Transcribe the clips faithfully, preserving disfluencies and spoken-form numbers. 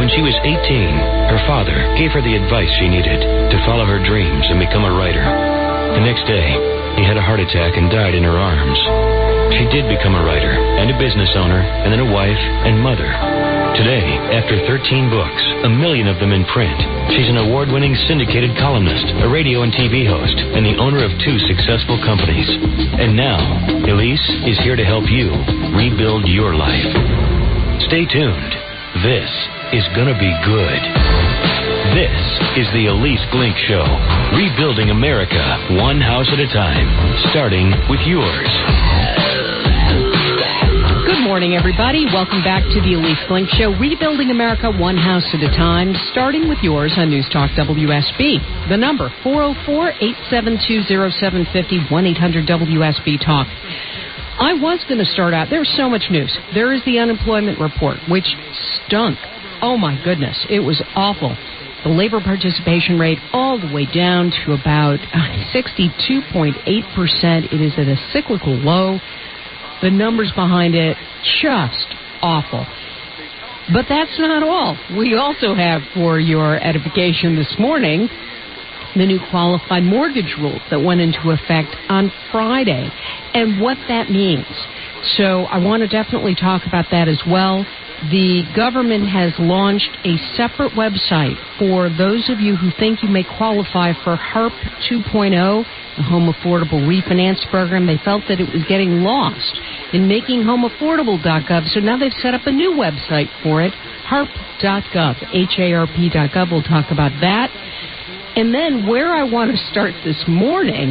When she was eighteen, her father gave her the advice she needed to follow her dreams and become a writer. The next day, he had a heart attack and died in her arms. She did become a writer and a business owner and then a wife and mother. Today, after thirteen books, a million of them in print, she's an award-winning syndicated columnist, a radio and T V host, and the owner of two successful companies. And now, Elise is here to help you rebuild your life. Stay tuned. This is gonna be good. This is the Elise Glink Show, rebuilding America one house at a time, starting with yours. Good morning, everybody. Welcome back to the Elise Glink Show, rebuilding America one house at a time, starting with yours on News Talk W S B. The number, four oh four, eight seven two, oh seven five oh, one eight hundred W S B Talk. I was going to start out, there's so much news. There is the unemployment report, which stunk. Oh, my goodness. It was awful. The labor participation rate all the way down to about sixty-two point eight percent. It is at a cyclical low. The numbers behind it, just awful. But that's not all. We also have, for your edification this morning, the new qualified mortgage rules that went into effect on Friday and what that means. So I want to definitely talk about that as well. The government has launched a separate website for those of you who think you may qualify for HARP two point oh, the Home Affordable Refinance Program. They felt that it was getting lost in making home affordable dot gov, so now they've set up a new website for it, harp dot gov, H A R P dot gov. We'll talk about that. And then where I want to start this morning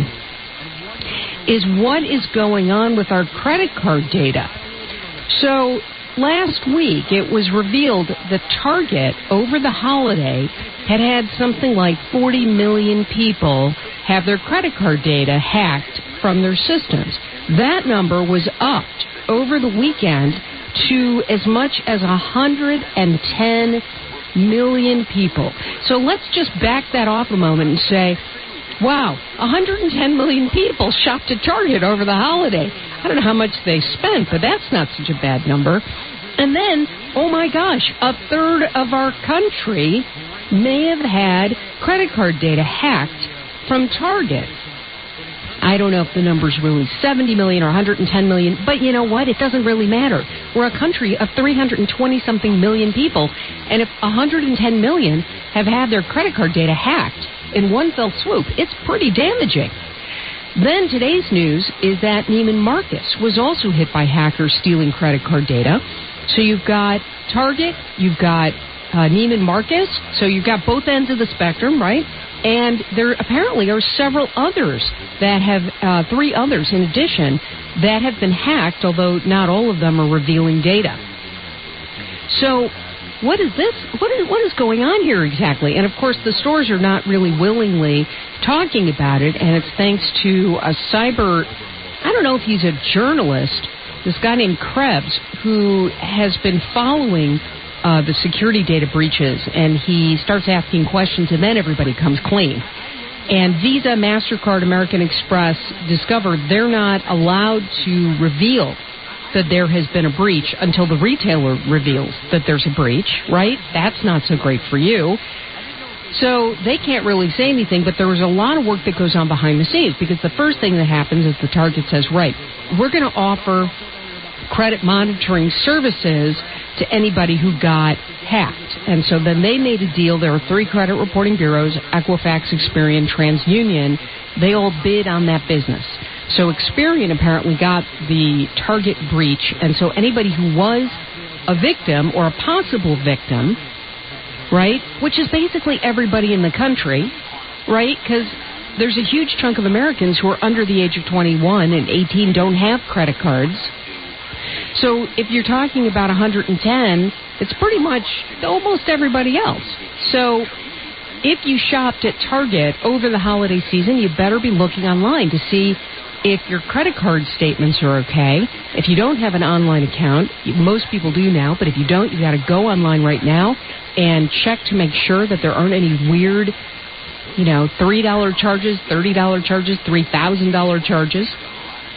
is what is going on with our credit card data. So last week, it was revealed that Target, over the holiday, had had something like forty million people have their credit card data hacked from their systems. That number was upped over the weekend to as much as one hundred ten million people. So let's just back that off a moment and say, wow, one hundred ten million people shopped at Target over the holiday. I don't know how much they spent, but that's not such a bad number. And then, oh my gosh, a third of our country may have had credit card data hacked from Target. I don't know if the number's really seventy million or one hundred ten million, but you know what? It doesn't really matter. We're a country of three hundred twenty-something million people, and if one hundred ten million have had their credit card data hacked in one fell swoop, it's pretty damaging. Then today's news is that Neiman Marcus was also hit by hackers stealing credit card data. So you've got Target, you've got uh, Neiman Marcus, so you've got both ends of the spectrum, right? And there apparently are several others that have, uh, three others in addition, that have been hacked, although not all of them are revealing data. So what is this? What is, what is going on here exactly? And, of course, the stores are not really willingly talking about it, and it's thanks to a cyber, I don't know if he's a journalist, this guy named Krebs, who has been following uh, the security data breaches, and he starts asking questions, and then everybody comes clean. And Visa, MasterCard, American Express discovered they're not allowed to reveal that there has been a breach until the retailer reveals that there's a breach, right? That's not so great for you. So they can't really say anything, but there was a lot of work that goes on behind the scenes, because the first thing that happens is the Target says, right, we're going to offer credit monitoring services to anybody who got hacked. And so then they made a deal. There are three credit reporting bureaus, Equifax, Experian, TransUnion. They all bid on that business. So Experian apparently got the Target breach, and so anybody who was a victim or a possible victim, right, which is basically everybody in the country, right, because there's a huge chunk of Americans who are under the age of twenty-one and eighteen don't have credit cards. So if you're talking about one hundred ten, it's pretty much almost everybody else. So if you shopped at Target over the holiday season, you better be looking online to see if your credit card statements are okay. If you don't have an online account, most people do now, but if you don't, you've got to go online right now and check to make sure that there aren't any weird, you know, three dollar charges, thirty dollar charges, three thousand dollar charges.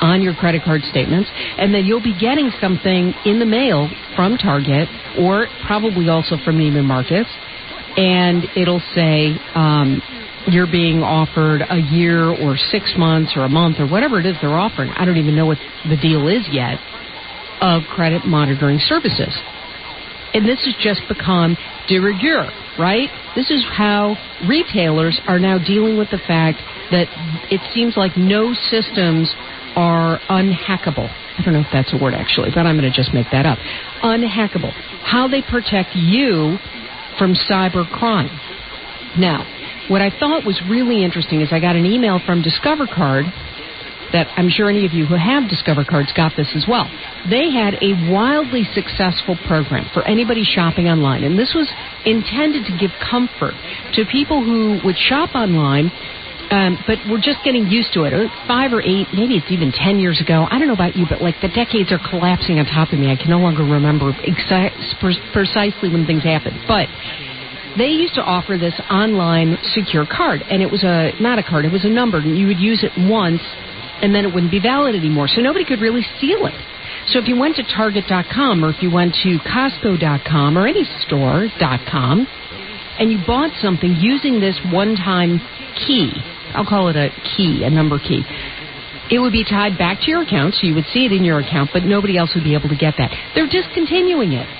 on your credit card statements, and then you'll be getting something in the mail from Target or probably also from Neiman Marcus, and it'll say um, you're being offered a year or six months or a month or whatever it is they're offering. I don't even know what the deal is yet of credit monitoring services. And this has just become de rigueur, right? This is how retailers are now dealing with the fact that it seems like no systems are unhackable. I don't know if that's a word, actually, but I'm going to just make that up. Unhackable. How they protect you from cyber crime. Now, what I thought was really interesting is I got an email from Discover Card that I'm sure any of you who have Discover Cards got this as well. They had a wildly successful program for anybody shopping online, and this was intended to give comfort to people who would shop online, um, but were just getting used to it. Five or eight, maybe it's even ten years ago. I don't know about you, but like the decades are collapsing on top of me. I can no longer remember exa- precisely when things happened, but they used to offer this online secure card, and it was a not a card, it was a number, and you would use it once, and then it wouldn't be valid anymore, so nobody could really steal it. So if you went to Target dot com or if you went to Costco dot com or any store dot com and you bought something using this one-time key, I'll call it a key, a number key, it would be tied back to your account, so you would see it in your account, but nobody else would be able to get that. They're discontinuing it.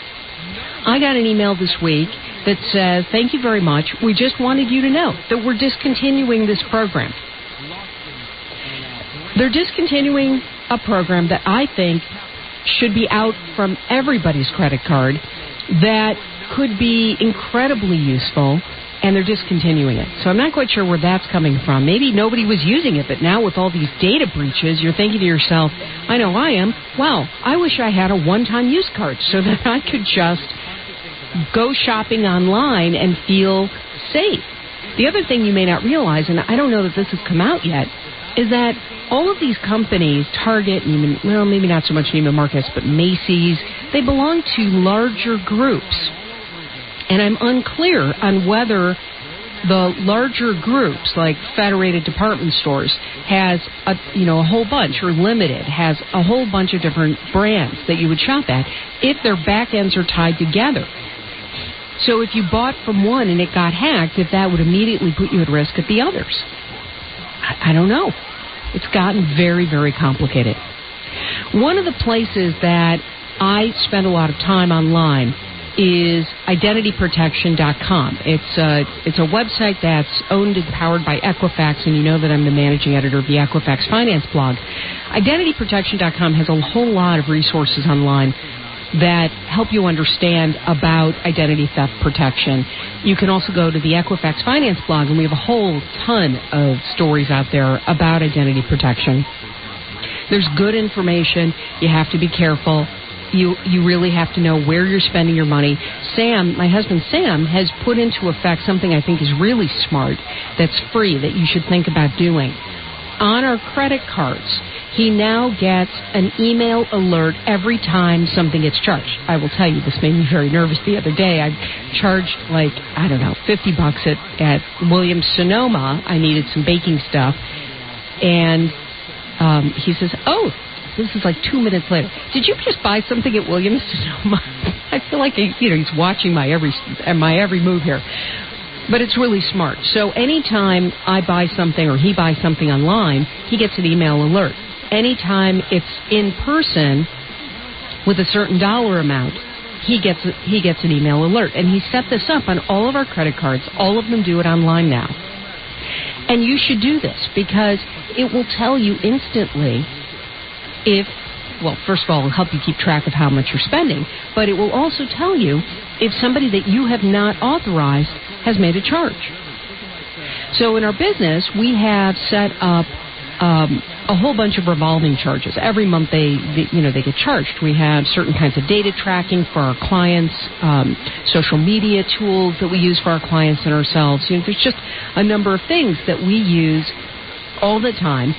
I got an email this week that says, thank you very much. We just wanted you to know that we're discontinuing this program. They're discontinuing a program that I think should be out from everybody's credit card that could be incredibly useful, and they're discontinuing it. So I'm not quite sure where that's coming from. Maybe nobody was using it, but now with all these data breaches, you're thinking to yourself, I know I am, wow, I wish I had a one-time use card so that I could just go shopping online and feel safe. The other thing you may not realize, and I don't know that this has come out yet, is that all of these companies, Target, Neiman, well, maybe not so much Neiman Marcus, but Macy's, they belong to larger groups. And I'm unclear on whether the larger groups, like Federated Department Stores, has a, you know, a whole bunch, or Limited, has a whole bunch of different brands that you would shop at, if their back ends are tied together. So if you bought from one and it got hacked, if that would immediately put you at risk at the others. I, I don't know. It's gotten very, very complicated. One of the places that I spend a lot of time online is identity protection dot com. It's a, it's a website that's owned and powered by Equifax, and you know that I'm the managing editor of the Equifax Finance blog. identity protection dot com has a whole lot of resources online that help you understand about identity theft protection. You can also go to the Equifax Finance blog, and we have a whole ton of stories out there about identity protection. There's good information. You have to be careful. You you really have to know where you're spending your money. Sam, my husband Sam, has put into effect something I think is really smart, that's free, that you should think about doing. On our credit cards, he now gets an email alert every time something gets charged. I will tell you, this made me very nervous the other day. I charged, like, I don't know, fifty bucks at, at Williams-Sonoma. I needed some baking stuff. And um, he says, oh, this is like two minutes later. Did you just buy something at Williams-Sonoma? I feel like, you know, he's watching my every my every move here. But it's really smart. So anytime I buy something or he buys something online, he gets an email alert. Anytime it's in person with a certain dollar amount, he gets he gets an email alert. And he set this up on all of our credit cards. All of them do it online now. And you should do this because it will tell you instantly if, well, first of all, it will help you keep track of how much you're spending, but it will also tell you if somebody that you have not authorized has made a charge. So in our business, we have set up um, a whole bunch of revolving charges. Every month they, they, you know, they get charged. We have certain kinds of data tracking for our clients, um, social media tools that we use for our clients and ourselves. You know, there's just a number of things that we use all the time,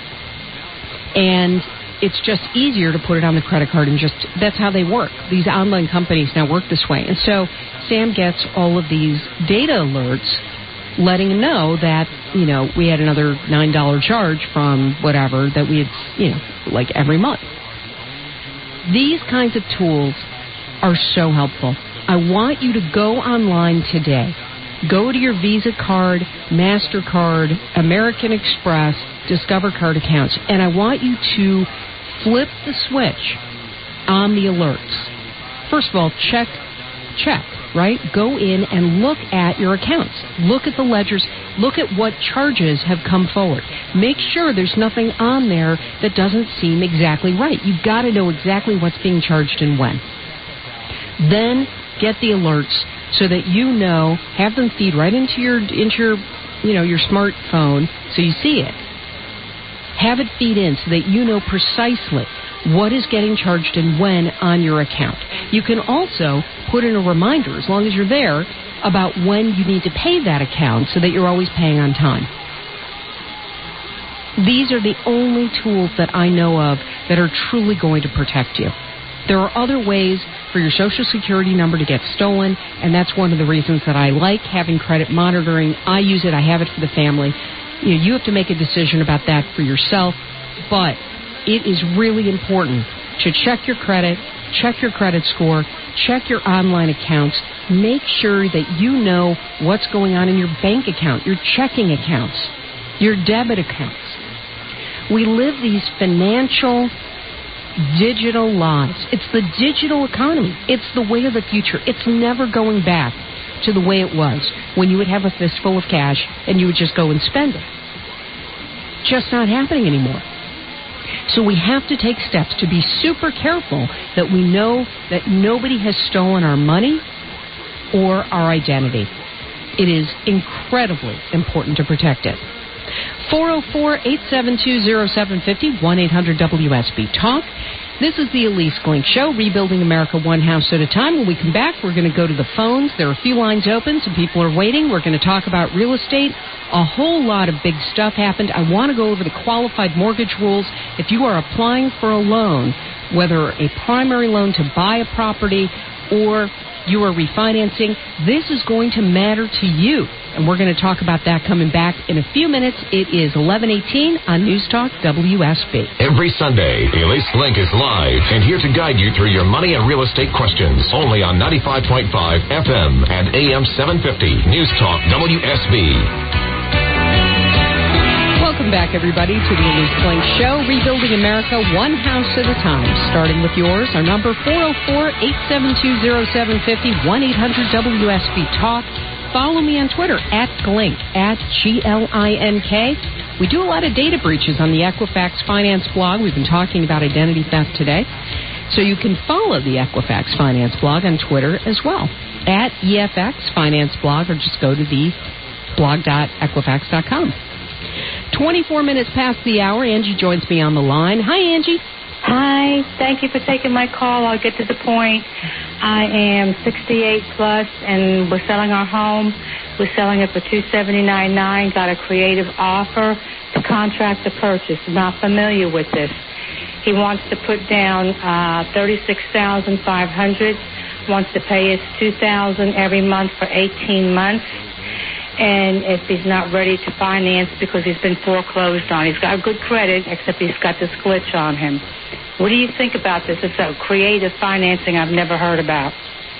and it's just easier to put it on the credit card, and just that's how they work. These online companies now work this way. And so Sam gets all of these data alerts letting him know that, you know, we had another nine dollars charge from whatever that we had, you know, like every month. These kinds of tools are so helpful. I want you to go online today. Go to your Visa card, MasterCard, American Express, Discover card accounts, and I want you to flip the switch on the alerts. First of all, check, check, right? Go in and look at your accounts. Look at the ledgers. Look at what charges have come forward. Make sure there's nothing on there that doesn't seem exactly right. You've got to know exactly what's being charged and when. Then get the alerts so that you know, have them feed right into your into your you know your smartphone so you see it. Have it feed in so that you know precisely what is getting charged and when on your account. You can also put in a reminder, as long as you're there, about when you need to pay that account so that you're always paying on time. These are the only tools that I know of that are truly going to protect you. There are other ways for your Social Security number to get stolen, and that's one of the reasons that I like having credit monitoring. I use it. I have it for the family. You know, you have to make a decision about that for yourself, but it is really important to check your credit, check your credit score, check your online accounts. Make sure that you know what's going on in your bank account, your checking accounts, your debit accounts. We live these financial digital lives. It's the digital economy. It's the way of the future. It's never going back to the way it was when you would have a fistful of cash and you would just go and spend it. Just not happening anymore. So we have to take steps to be super careful that we know that nobody has stolen our money or our identity. It is incredibly important to protect it. four oh four, eight seven two, oh seven five oh, one eight hundred W S B Talk. This is the Elise Glink Show, rebuilding America one house at a time. When we come back, we're going to go to the phones. There are a few lines open. Some people are waiting. We're going to talk about real estate. A whole lot of big stuff happened. I want to go over the qualified mortgage rules. If you are applying for a loan, whether a primary loan to buy a property or you are refinancing, this is going to matter to you. And we're going to talk about that coming back in a few minutes. It is eleven eighteen on News Talk W S B. Every Sunday, Elise Glink is live and here to guide you through your money and real estate questions. Only on ninety-five point five F M and A M seven fifty. News Talk W S B. Welcome back, everybody, to the Elise Glink Show, rebuilding America one house at a time. Starting with yours, our number four oh four, eight seven two, oh seven five oh, one eight hundred W S B Talk. Follow me on Twitter, at Glink, at G L I N K. We do a lot of data breaches on the Equifax Finance blog. We've been talking about identity theft today. So you can follow the Equifax Finance blog on Twitter as well, at E F X Finance blog, or just go to the blog dot equifax dot com. twenty-four minutes past the hour, Angie joins me on the line. Hi, Angie. Hi. Thank you for taking my call. I'll get to the point. I am sixty-eight plus, and we're selling our home. We're selling it for two hundred seventy-nine thousand dollars. Got a creative offer to contract the purchase. Not familiar with this. He wants to put down uh, thirty-six thousand five hundred dollars. Wants to pay us two thousand dollars every month for eighteen months. And if he's not ready to finance because he's been foreclosed on, he's got good credit, except he's got this glitch on him. What do you think about this? It's a creative financing I've never heard about.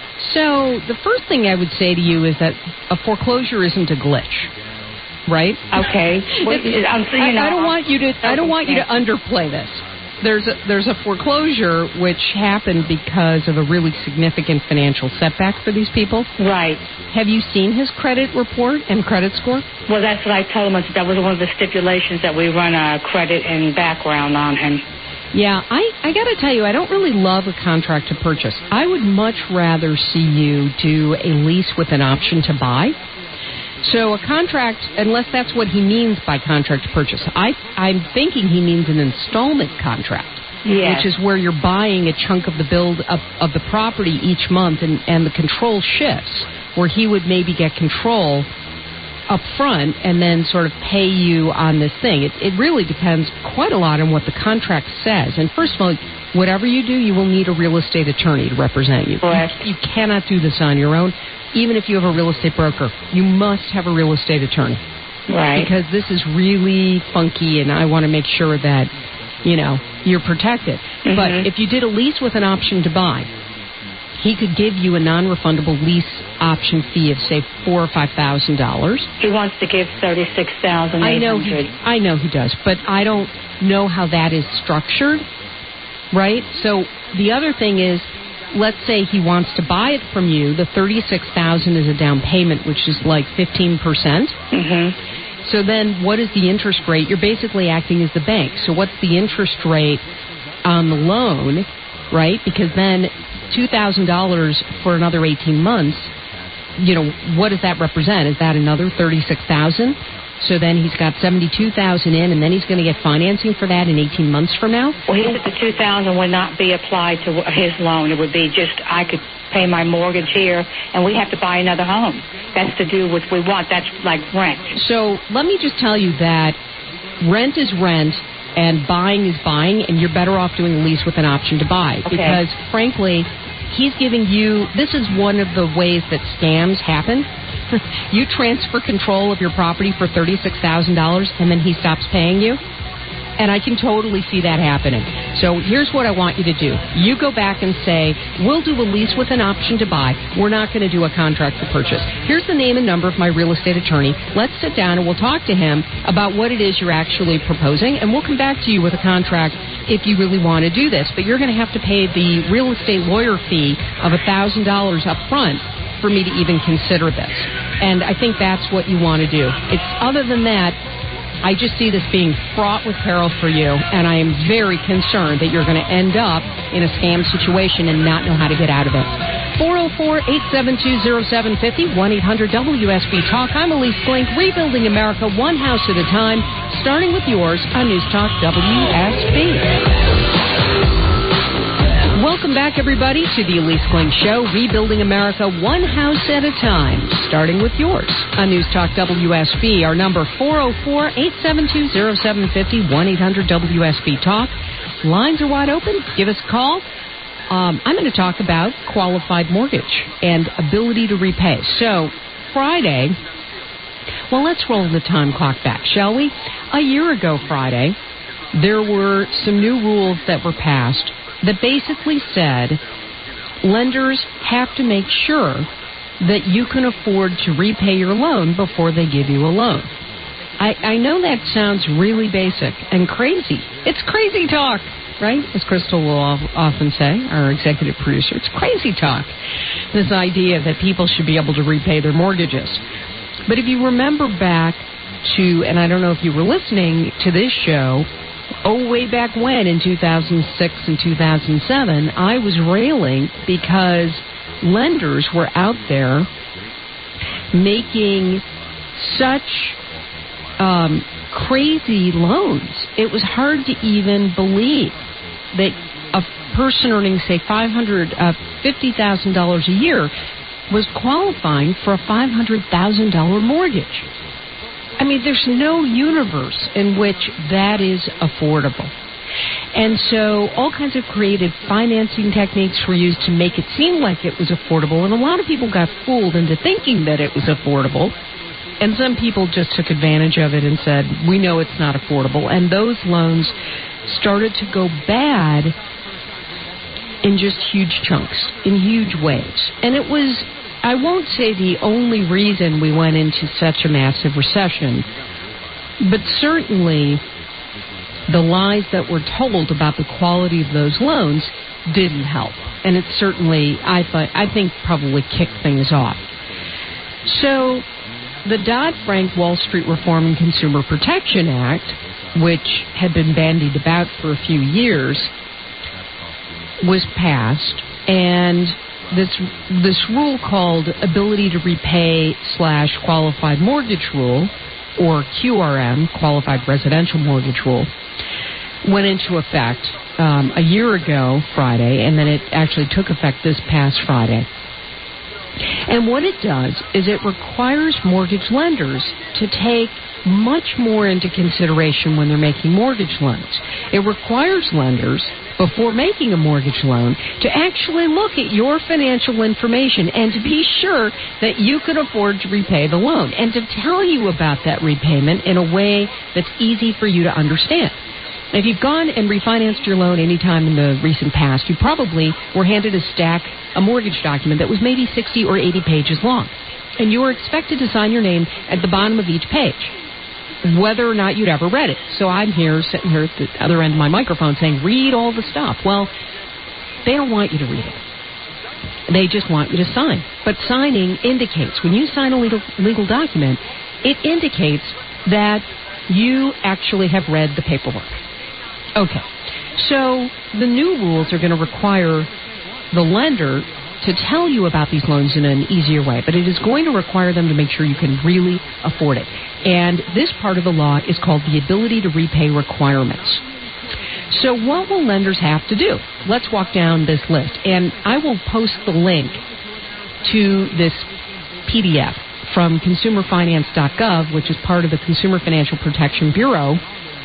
So the first thing I would say to you is that a foreclosure isn't a glitch, right? Okay. Well, I'm, so, you know, I, I don't want you to. I don't want you to underplay this. There's a, there's a foreclosure which happened because of a really significant financial setback for these people. Right. Have you seen his credit report and credit score? Well, that's what I told him. That was one of the stipulations, that we run a credit and background on him. Yeah, I, I got to tell you, I don't really love a contract to purchase. I would much rather see you do a lease with an option to buy. So a contract, unless that's what he means by contract to purchase, I, I'm thinking he means an installment contract, yes. Which is where you're buying a chunk of the build of, of the property each month, and, and the control shifts, where he would maybe get control up front and then sort of pay you on this thing. It, it really depends quite a lot on what the contract says. And first of all, whatever you do, you will need a real estate attorney to represent you. Correct. You, you cannot do this on your own. even if you have a real estate broker, you must have a real estate attorney. Right. Because this is really funky, and I want to make sure that, you know, you're protected. Mm-hmm. But if you did a lease with an option to buy, he could give you a non-refundable lease option fee of, say, four or five thousand dollars. He wants to give thirty-six thousand eight hundred. I know he, I know he does, but I don't know how that is structured, right? So the other thing is, let's say he wants to buy it from you. The thirty-six thousand is a down payment, which is like fifteen percent. Mm-hmm. So then what is the interest rate? You're basically acting as the bank. So what's the interest rate on the loan, right? Because then two thousand dollars for another eighteen months, you know, what does that represent? Is that another thirty-six thousand dollars? So then he's got seventy-two thousand dollars in, and then he's going to get financing for that in eighteen months from now? Well, he said the two thousand dollars would not be applied to his loan. It would be just I could pay my mortgage here, and we have to buy another home. That's to do what we want. That's like rent. So let me just tell you that rent is rent, and buying is buying, and you're better off doing a lease with an option to buy. Okay. Because, frankly, he's giving you, this is one of the ways that scams happen. You transfer control of your property for thirty-six thousand dollars, and then he stops paying you. And I can totally see that happening. So here's what I want you to do. You go back and say, we'll do a lease with an option to buy. We're not going to do a contract for purchase. Here's the name and number of my real estate attorney. Let's sit down and we'll talk to him about what it is you're actually proposing, and we'll come back to you with a contract if you really want to do this. But you're going to have to pay the real estate lawyer fee of one thousand dollars up front for me to even consider this. And I think that's what you want to do. It's other than that, I just see this being fraught with peril for you, and I am very concerned that you're going to end up in a scam situation and not know how to get out of it. four oh four, eight seven two, oh seven five oh, one eight hundred W S B Talk. I'm Elise Blink, rebuilding America one house at a time, starting with yours on News Talk W S B. Welcome back, everybody, to the Elise Blink Show, rebuilding America one house at a time, starting with yours on News Talk W S B. Our number, four oh four, eight seven two, oh seven five oh, one eight hundred W S B Talk. Lines are wide open. Give us a call. Um, I'm going to talk about qualified mortgage and ability to repay. So, Friday, well, let's roll the time clock back, shall we? A year ago Friday, there were some new rules that were passed that basically said lenders have to make sure that you can afford to repay your loan before they give you a loan. I, I know that sounds really basic and crazy. It's crazy talk, right? As Crystal will often say, our executive producer, it's crazy talk. This idea that people should be able to repay their mortgages. But if you remember back to, and I don't know if you were listening to this show, oh, way back when, in two thousand six and two thousand seven, I was railing because lenders were out there making such um, crazy loans. It was hard to even believe that a person earning, say, five hundred fifty thousand dollars a year was qualifying for a five hundred thousand dollars mortgage. I mean, there's no universe in which that is affordable. And so all kinds of creative financing techniques were used to make it seem like it was affordable. And a lot of people got fooled into thinking that it was affordable. And some people just took advantage of it and said, we know it's not affordable. And those loans started to go bad in just huge chunks, in huge waves. And it was, I won't say the only reason we went into such a massive recession, but certainly the lies that were told about the quality of those loans didn't help. And it certainly, I thought, I think, probably kicked things off. So the Dodd-Frank Wall Street Reform and Consumer Protection Act, which had been bandied about for a few years, was passed, and this this rule called Ability to Repay slash Qualified Mortgage Rule, or Q R M, Qualified Residential Mortgage Rule, went into effect um, a year ago Friday, and then it actually took effect this past Friday. And what it does is it requires mortgage lenders to take much more into consideration when they're making mortgage loans. It requires lenders, before making a mortgage loan to actually look at your financial information and to be sure that you can afford to repay the loan and to tell you about that repayment in a way that's easy for you to understand. If you've gone and refinanced your loan any time in the recent past, you probably were handed a stack, a mortgage document that was maybe sixty or eighty pages long. And you were expected to sign your name at the bottom of each page, whether or not you'd ever read it. So I'm here, sitting here at the other end of my microphone saying, read all the stuff. Well, they don't want you to read it. They just want you to sign. But signing indicates, when you sign a legal, legal document, it indicates that you actually have read the paperwork. Okay, so the new rules are going to require the lender to tell you about these loans in an easier way, but it is going to require them to make sure you can really afford it. And this part of the law is called the ability to repay requirements. So what will lenders have to do? Let's walk down this list, and I will post the link to this P D F from consumer finance dot gov, which is part of the Consumer Financial Protection Bureau,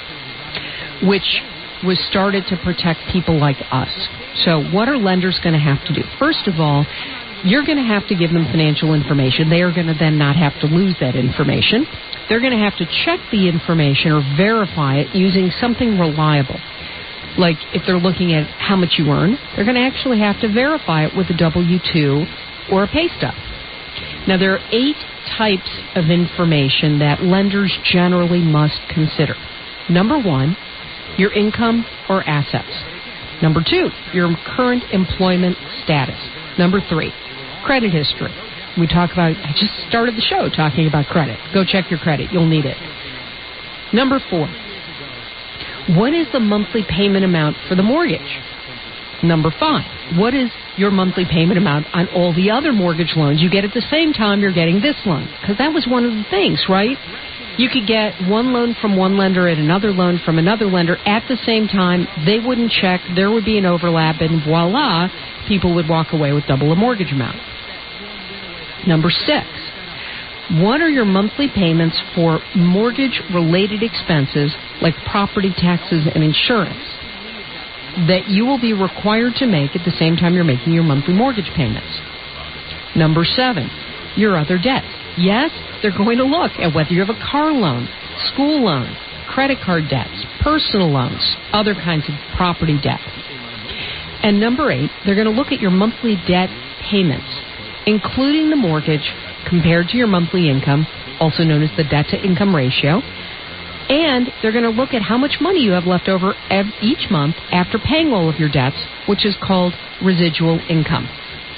which was started to protect people like us. So what are lenders going to have to do? First of all, you're going to have to give them financial information. They are going to then not have to lose that information. They're going to have to check the information or verify it using something reliable. Like if they're looking at how much you earn, they're going to actually have to verify it with a W two or a pay stub. Now, there are eight types of information that lenders generally must consider. Number one, your income or assets. Number two, your current employment status. Number three, credit history. We talk about, I just started the show talking about credit. Go check your credit. You'll need it. Number four, what is the monthly payment amount for the mortgage? Number five, what is your monthly payment amount on all the other mortgage loans you get at the same time you're getting this loan? Because that was one of the things, right? You could get one loan from one lender and another loan from another lender at the same time. They wouldn't check. There would be an overlap, and voila, people would walk away with double the mortgage amount. Number six, what are your monthly payments for mortgage-related expenses like property taxes and insurance that you will be required to make at the same time you're making your monthly mortgage payments? Number seven, your other debts. Yes, they're going to look at whether you have a car loan, school loan, credit card debts, personal loans, other kinds of property debt. And number eight, they're going to look at your monthly debt payments, including the mortgage compared to your monthly income, also known as the debt-to-income ratio. And they're going to look at how much money you have left over each month after paying all of your debts, which is called residual income.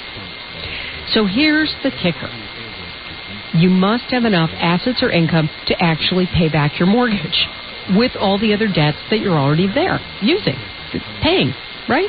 So here's the kicker. You must have enough assets or income to actually pay back your mortgage with all the other debts that you're already there using, paying, right?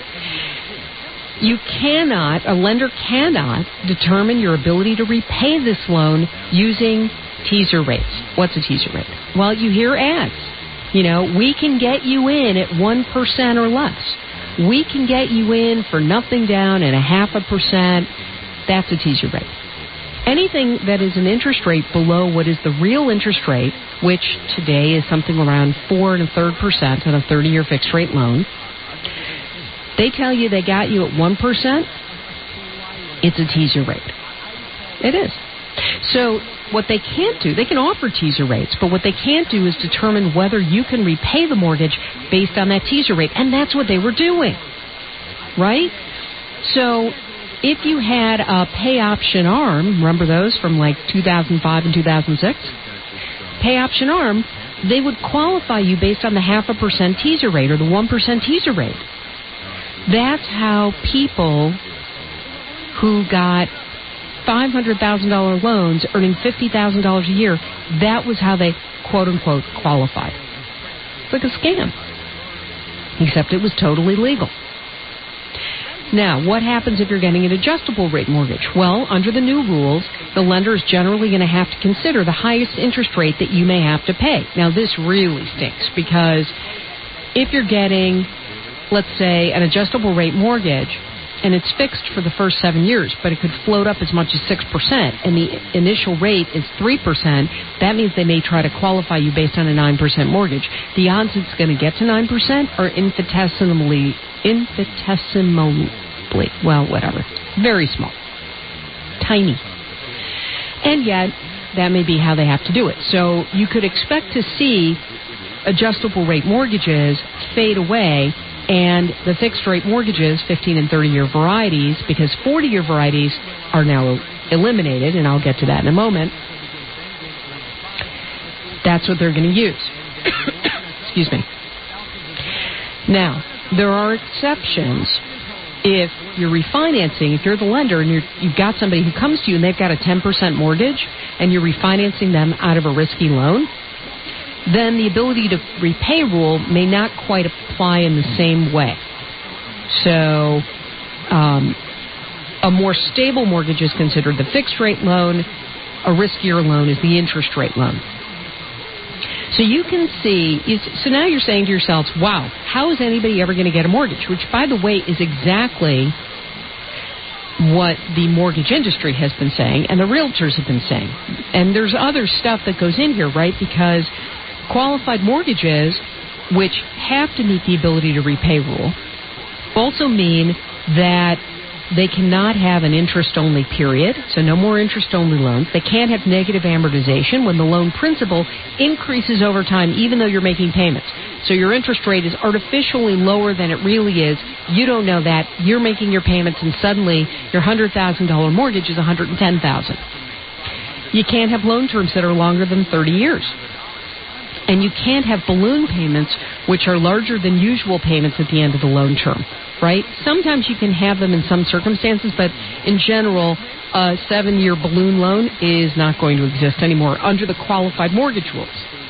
You cannot, a lender cannot determine your ability to repay this loan using teaser rates. What's a teaser rate? Well, you hear ads. You know, we can get you in at one percent or less. We can get you in for nothing down and a half a percent. That's a teaser rate. Anything that is an interest rate below what is the real interest rate, which today is something around four and a third percent on a thirty-year fixed rate loan, they tell you they got you at one percent, it's a teaser rate. It is. So what they can't do, they can offer teaser rates, but what they can't do is determine whether you can repay the mortgage based on that teaser rate. And that's what they were doing, right? So if you had a pay option arm, remember those from like two thousand five and two thousand six? Pay option arm, they would qualify you based on the half a percent teaser rate or the one percent teaser rate. That's how people who got five hundred thousand dollars loans earning fifty thousand dollars a year, that was how they, quote-unquote, qualified. It's like a scam, except it was totally legal. Now, what happens if you're getting an adjustable rate mortgage? Well, under the new rules, the lender is generally going to have to consider the highest interest rate that you may have to pay. Now, this really stinks because if you're getting, let's say, an adjustable rate mortgage and it's fixed for the first seven years, but it could float up as much as six percent, and the initial rate is three percent, that means they may try to qualify you based on a nine percent mortgage. The odds it's going to get to nine percent are infinitesimally, infinitesimally, well, whatever, very small, tiny. And yet, that may be how they have to do it. So you could expect to see adjustable rate mortgages fade away, and the fixed rate mortgages, fifteen and thirty year varieties, because forty year varieties are now eliminated, and I'll get to that in a moment. That's what they're going to use. Excuse me. Now, there are exceptions. If you're refinancing, if you're the lender and you're, you've got somebody who comes to you and they've got a ten percent mortgage and you're refinancing them out of a risky loan, then the ability to repay rule may not quite apply in the same way. So um, a more stable mortgage is considered the fixed rate loan. A riskier loan is the interest rate loan. So you can see, so now you're saying to yourselves, wow, how is anybody ever going to get a mortgage? Which, by the way, is exactly what the mortgage industry has been saying and the realtors have been saying. And there's other stuff that goes in here, right? Because qualified mortgages, which have to meet the ability to repay rule, also mean that they cannot have an interest-only period, so no more interest-only loans. They can't have negative amortization when the loan principal increases over time, even though you're making payments. So your interest rate is artificially lower than it really is. You don't know that. You're making your payments, and suddenly your one hundred thousand dollars mortgage is one hundred ten thousand dollars. You can't have loan terms that are longer than thirty years. And you can't have balloon payments, which are larger than usual payments at the end of the loan term, right? Sometimes you can have them in some circumstances, but in general, a seven-year balloon loan is not going to exist anymore under the qualified mortgage rules.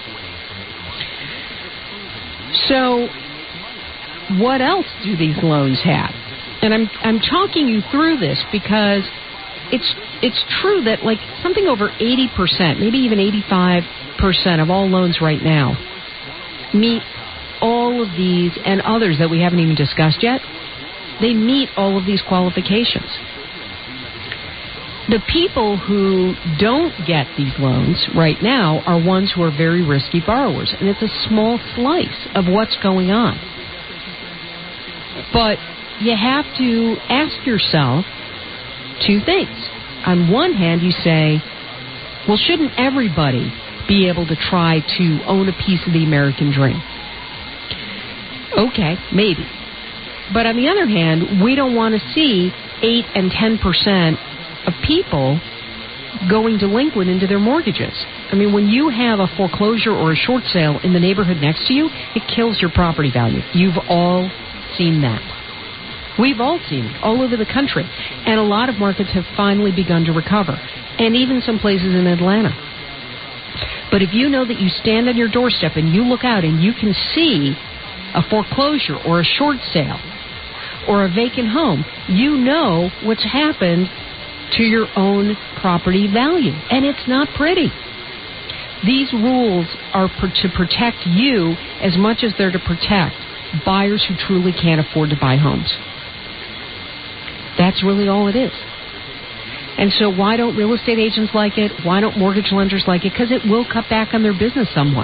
So what else do these loans have? And I'm I'm talking you through this because it's it's true that like something over eighty percent, maybe even eighty-five percent of all loans right now meet all of these and others that we haven't even discussed yet. They meet all of these qualifications. The people who don't get these loans right now are ones who are very risky borrowers, and it's a small slice of what's going on. But you have to ask yourself two things. On one hand, you say, well, shouldn't everybody be able to try to own a piece of the American dream? Okay, maybe. But on the other hand, we don't want to see eight and ten percent of people going delinquent into their mortgages. I mean, when you have a foreclosure or a short sale in the neighborhood next to you, it kills your property value. You've all seen that. We've all seen it all over the country. And a lot of markets have finally begun to recover, and even some places in Atlanta. But if you know that you stand on your doorstep and you look out and you can see a foreclosure or a short sale or a vacant home, you know what's happened to your own property value. And it's not pretty. These rules are to protect you as much as they're to protect buyers who truly can't afford to buy homes. That's really all it is. And so why don't real estate agents like it? Why don't mortgage lenders like it? Because it will cut back on their business somewhat.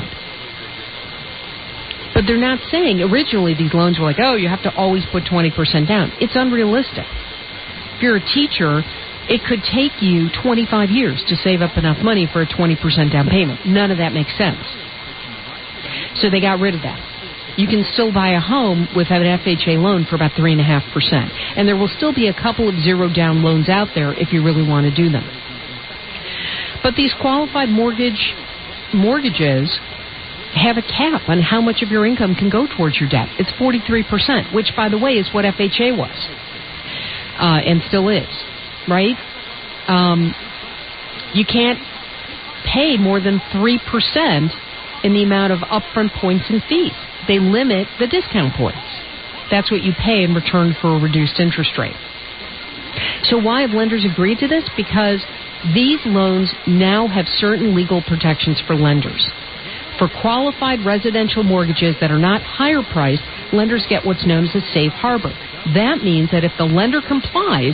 But they're not saying, originally these loans were like, oh, you have to always put twenty percent down. It's unrealistic. If you're a teacher, it could take you twenty-five years to save up enough money for a twenty percent down payment. None of that makes sense. So they got rid of that. You can still buy a home with an F H A loan for about three point five percent. And there will still be a couple of zero-down loans out there if you really want to do them. But these qualified mortgage mortgages have a cap on how much of your income can go towards your debt. It's forty-three percent, which, by the way, is what F H A was uh, and still is, right? Um, you can't pay more than three percent in the amount of upfront points and fees. They limit the discount points. That's what you pay in return for a reduced interest rate. So why have lenders agreed to this? Because these loans now have certain legal protections for lenders. For qualified residential mortgages that are not higher priced, lenders get what's known as a safe harbor. That means that if the lender complies,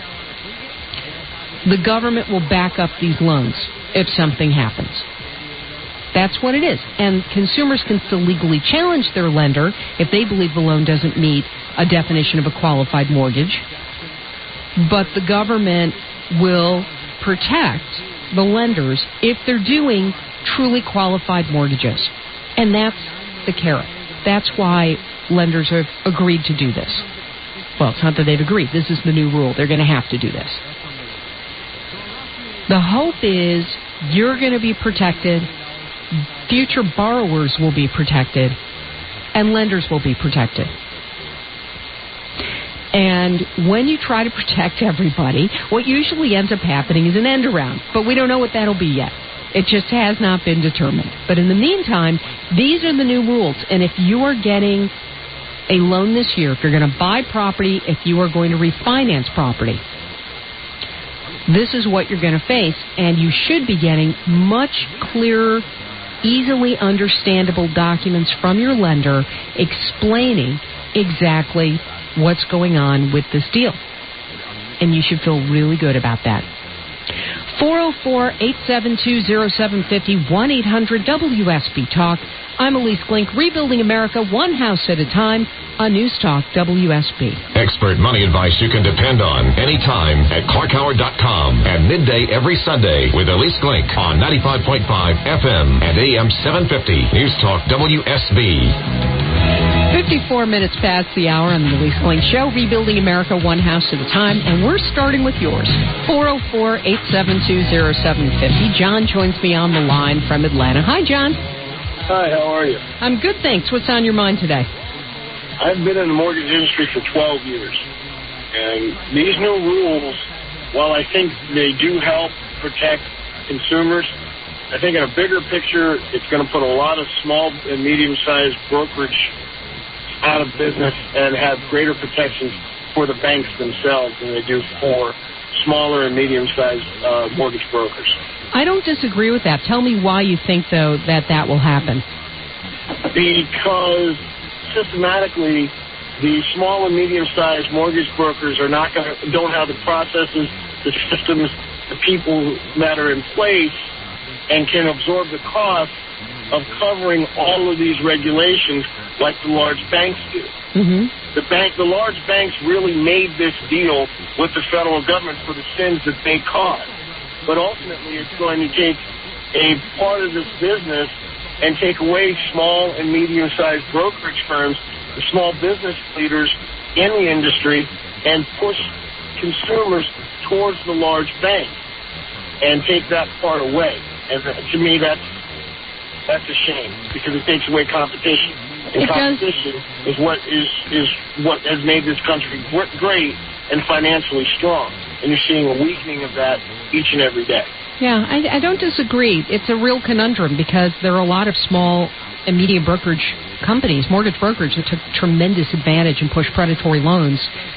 the government will back up these loans if something happens. That's what it is. And consumers can still legally challenge their lender if they believe the loan doesn't meet a definition of a qualified mortgage. But the government will protect the lenders if they're doing truly qualified mortgages. And that's the carrot. That's why lenders have agreed to do this. Well, it's not that they've agreed. This is the new rule. They're going to have to do this. The hope is you're going to be protected, future borrowers will be protected, and lenders will be protected. And when you try to protect everybody, what usually ends up happening is an end around. But we don't know what that'll be yet. It just has not been determined. But in the meantime, these are the new rules. And if you are getting a loan this year, if you're going to buy property, if you are going to refinance property, this is what you're going to face. And you should be getting much clearer, easily understandable documents from your lender explaining exactly what's going on with this deal. And you should feel really good about that. four oh four, eight seven two, oh seven five oh, one eight hundred W S B Talk. I'm Elise Glink, rebuilding America one house at a time on News Talk W S B. Expert money advice you can depend on anytime at clark howard dot com at midday every Sunday with Elise Glink on ninety-five point five F M and A M seven fifty. News Talk W S B. fifty-four minutes past the hour on the Elise Glink Show, rebuilding America one house at a time, and we're starting with yours. four oh four, eight seven two, oh seven five oh. John joins me on the line from Atlanta. Hi, John. Hi, how are you? I'm good, thanks. What's on your mind today? I've been in the mortgage industry for twelve years, and these new rules, while I think they do help protect consumers, I think in a bigger picture, it's going to put a lot of small and medium-sized brokerage out of business and have greater protections for the banks themselves than they do for smaller and medium-sized uh, mortgage brokers. I don't disagree with that. Tell me why you think, though, that that will happen. Because systematically, the small and medium-sized mortgage brokers are not going to, don't have the processes, the systems, the people that are in place, and can absorb the cost of covering all of these regulations like the large banks do. Mm-hmm. The bank, the large banks really made this deal with the federal government for the sins that they caused. But ultimately, it's going to take a part of this business and take away small and medium-sized brokerage firms, the small business leaders in the industry, and push consumers towards the large banks and take that part away. And to me, that's that's a shame because it takes away competition. And it competition does. is what is is what has made this country great and financially strong. And you're seeing a weakening of that each and every day. Yeah, I, I don't disagree. It's a real conundrum because there are a lot of small and medium brokerage companies, mortgage brokers, that took tremendous advantage and pushed predatory loans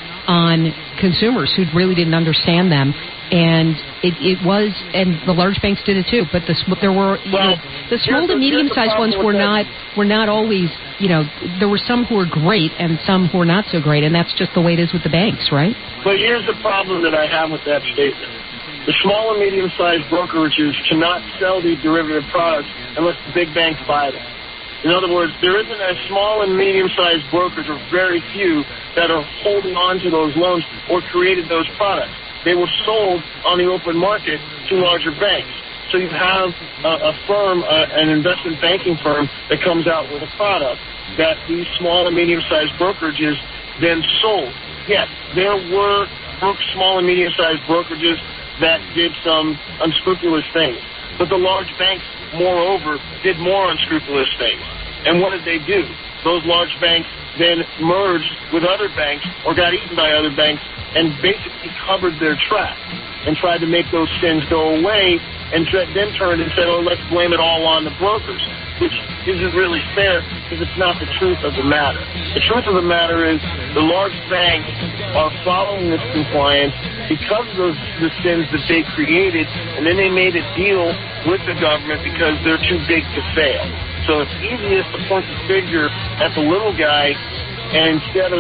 on consumers who really didn't understand them. And it, it was, and the large banks did it too. But the, there were, you well, know, the small to medium-sized ones were not were not always, you know, there were some who were great and some who were not so great, and that's just the way it is with the banks, right? But here's the problem that I have with that statement. The small and medium-sized brokerages cannot sell these derivative products unless the big banks buy them. In other words, there isn't a small and medium-sized brokerage, or very few, that are holding on to those loans or created those products. They were sold on the open market to larger banks. So you have a, a firm, a, an investment banking firm, that comes out with a product that these small and medium-sized brokerages then sold. Yes, there were small and medium-sized brokerages that did some unscrupulous things. But the large banks, moreover, did more unscrupulous things. And what did they do? Those large banks then merged with other banks or got eaten by other banks and basically covered their tracks and tried to make those sins go away and then turned and said, oh, let's blame it all on the brokers, which isn't really fair because it's not the truth of the matter. The truth of the matter is the large banks are following this compliance because of those, the sins that they created, and then they made a deal with the government because they're too big to fail. So it's easiest to point the finger at the little guy, and instead of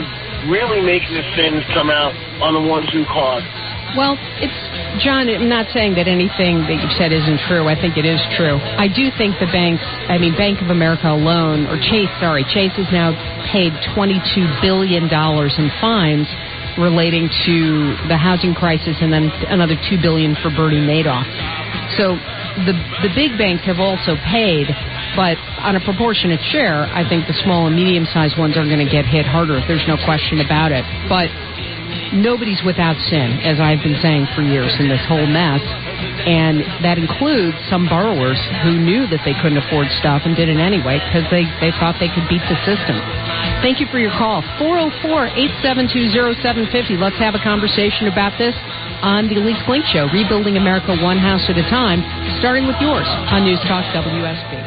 really making the sins come out on the ones who caused. Well, it's, John, I'm not saying that anything that you've said isn't true. I think it is true. I do think the banks, I mean, Bank of America alone, or Chase, sorry, Chase has now paid twenty-two billion dollars in fines relating to the housing crisis, and then another two billion dollars for Bernie Madoff. So the the big banks have also paid, but on a proportionate share, I think the small and medium-sized ones are going to get hit harder. There's no question about it. But nobody's without sin, as I've been saying for years in this whole mess, and that includes some borrowers who knew that they couldn't afford stuff and did it anyway because they, they thought they could beat the system. Thank you for your call. four oh four, eight seven two, oh seven five oh. Let's have a conversation about this on the Elise Glink Show, Rebuilding America one house at a time, starting with yours on News Talk W S B.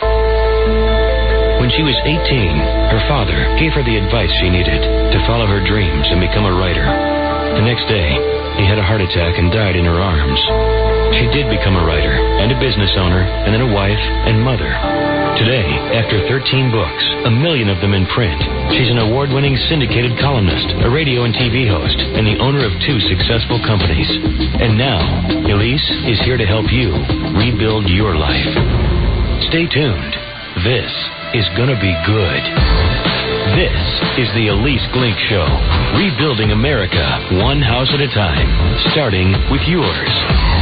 When she was eighteen, her father gave her the advice she needed to follow her dreams and become a writer. The next day, he had a heart attack and died in her arms. She did become a writer and a business owner and then a wife and mother. Today, after thirteen books, a million of them in print, she's an award-winning syndicated columnist, a radio and T V host, and the owner of two successful companies. And now, Elise is here to help you rebuild your life. Stay tuned. This is gonna be good. This is the Elise Glink Show, rebuilding America one house at a time, starting with yours.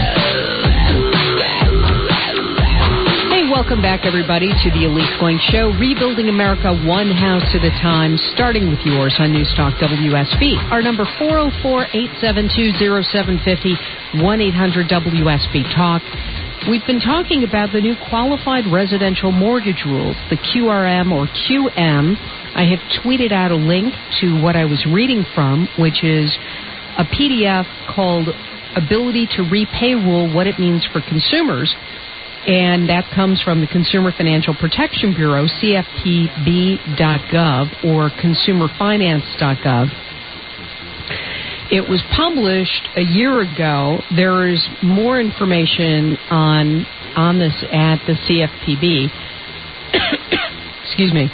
Hey, welcome back, everybody, to the Elise Glink Show, rebuilding America one house at a time, starting with yours on News Talk W S B. Our number four oh four, eight seven two, oh seven five oh, one eight hundred W S B Talk. We've been talking about the new qualified residential mortgage rules, the Q R M or Q M. I have tweeted out a link to what I was reading from, which is a P D F called Ability to Repay Rule, What It Means for Consumers. And that comes from the Consumer Financial Protection Bureau, C F P B dot gov or consumer finance dot gov. It was published a year ago. There is more information on on this at the C F P B. Excuse me.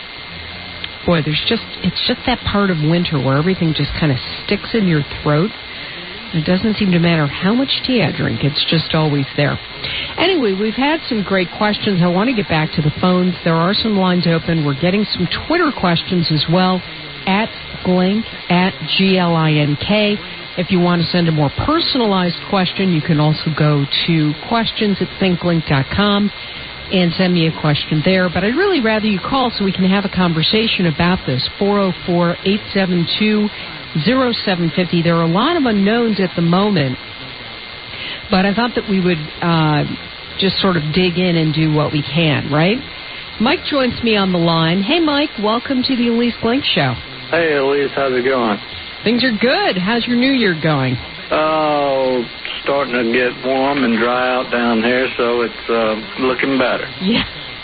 Boy, there's just it's just that part of winter where everything just kind of sticks in your throat. It doesn't seem to matter how much tea I drink. It's just always there. Anyway, we've had some great questions. I want to get back to the phones. There are some lines open. We're getting some Twitter questions as well. At Glink, at G L I N K. If you want to send a more personalized question, you can also go to questions at think glink dot com and send me a question there. But I'd really rather you call so we can have a conversation about this. four oh four, eight seven two, oh seven five oh. There are a lot of unknowns at the moment, but I thought that we would uh, just sort of dig in and do what we can, right? Mike joins me on the line. Hey, Mike, welcome to the Elise Glink Show. Hey, Elise, how's it going? Things are good. How's your new year going? Oh, starting to get warm and dry out down here, so it's uh, looking better. Yeah.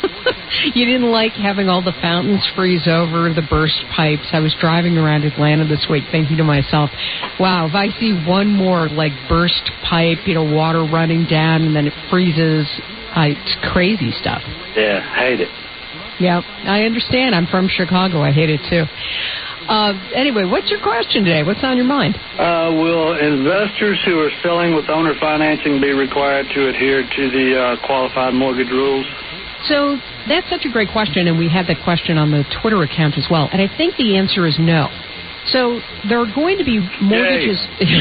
You didn't like having all the fountains freeze over, the burst pipes. I was driving around Atlanta this week thinking to myself, wow, if I see one more, like, burst pipe, you know, water running down and then it freezes, uh, it's crazy stuff. Yeah, hate it. Yeah, I understand. I'm from Chicago. I hate it, too. Uh, anyway, what's your question today? What's on your mind? Uh, will investors who are selling with owner financing be required to adhere to the uh, qualified mortgage rules? So that's such a great question, and we had that question on the Twitter account as well. And I think the answer is no. So there are going to be mortgages.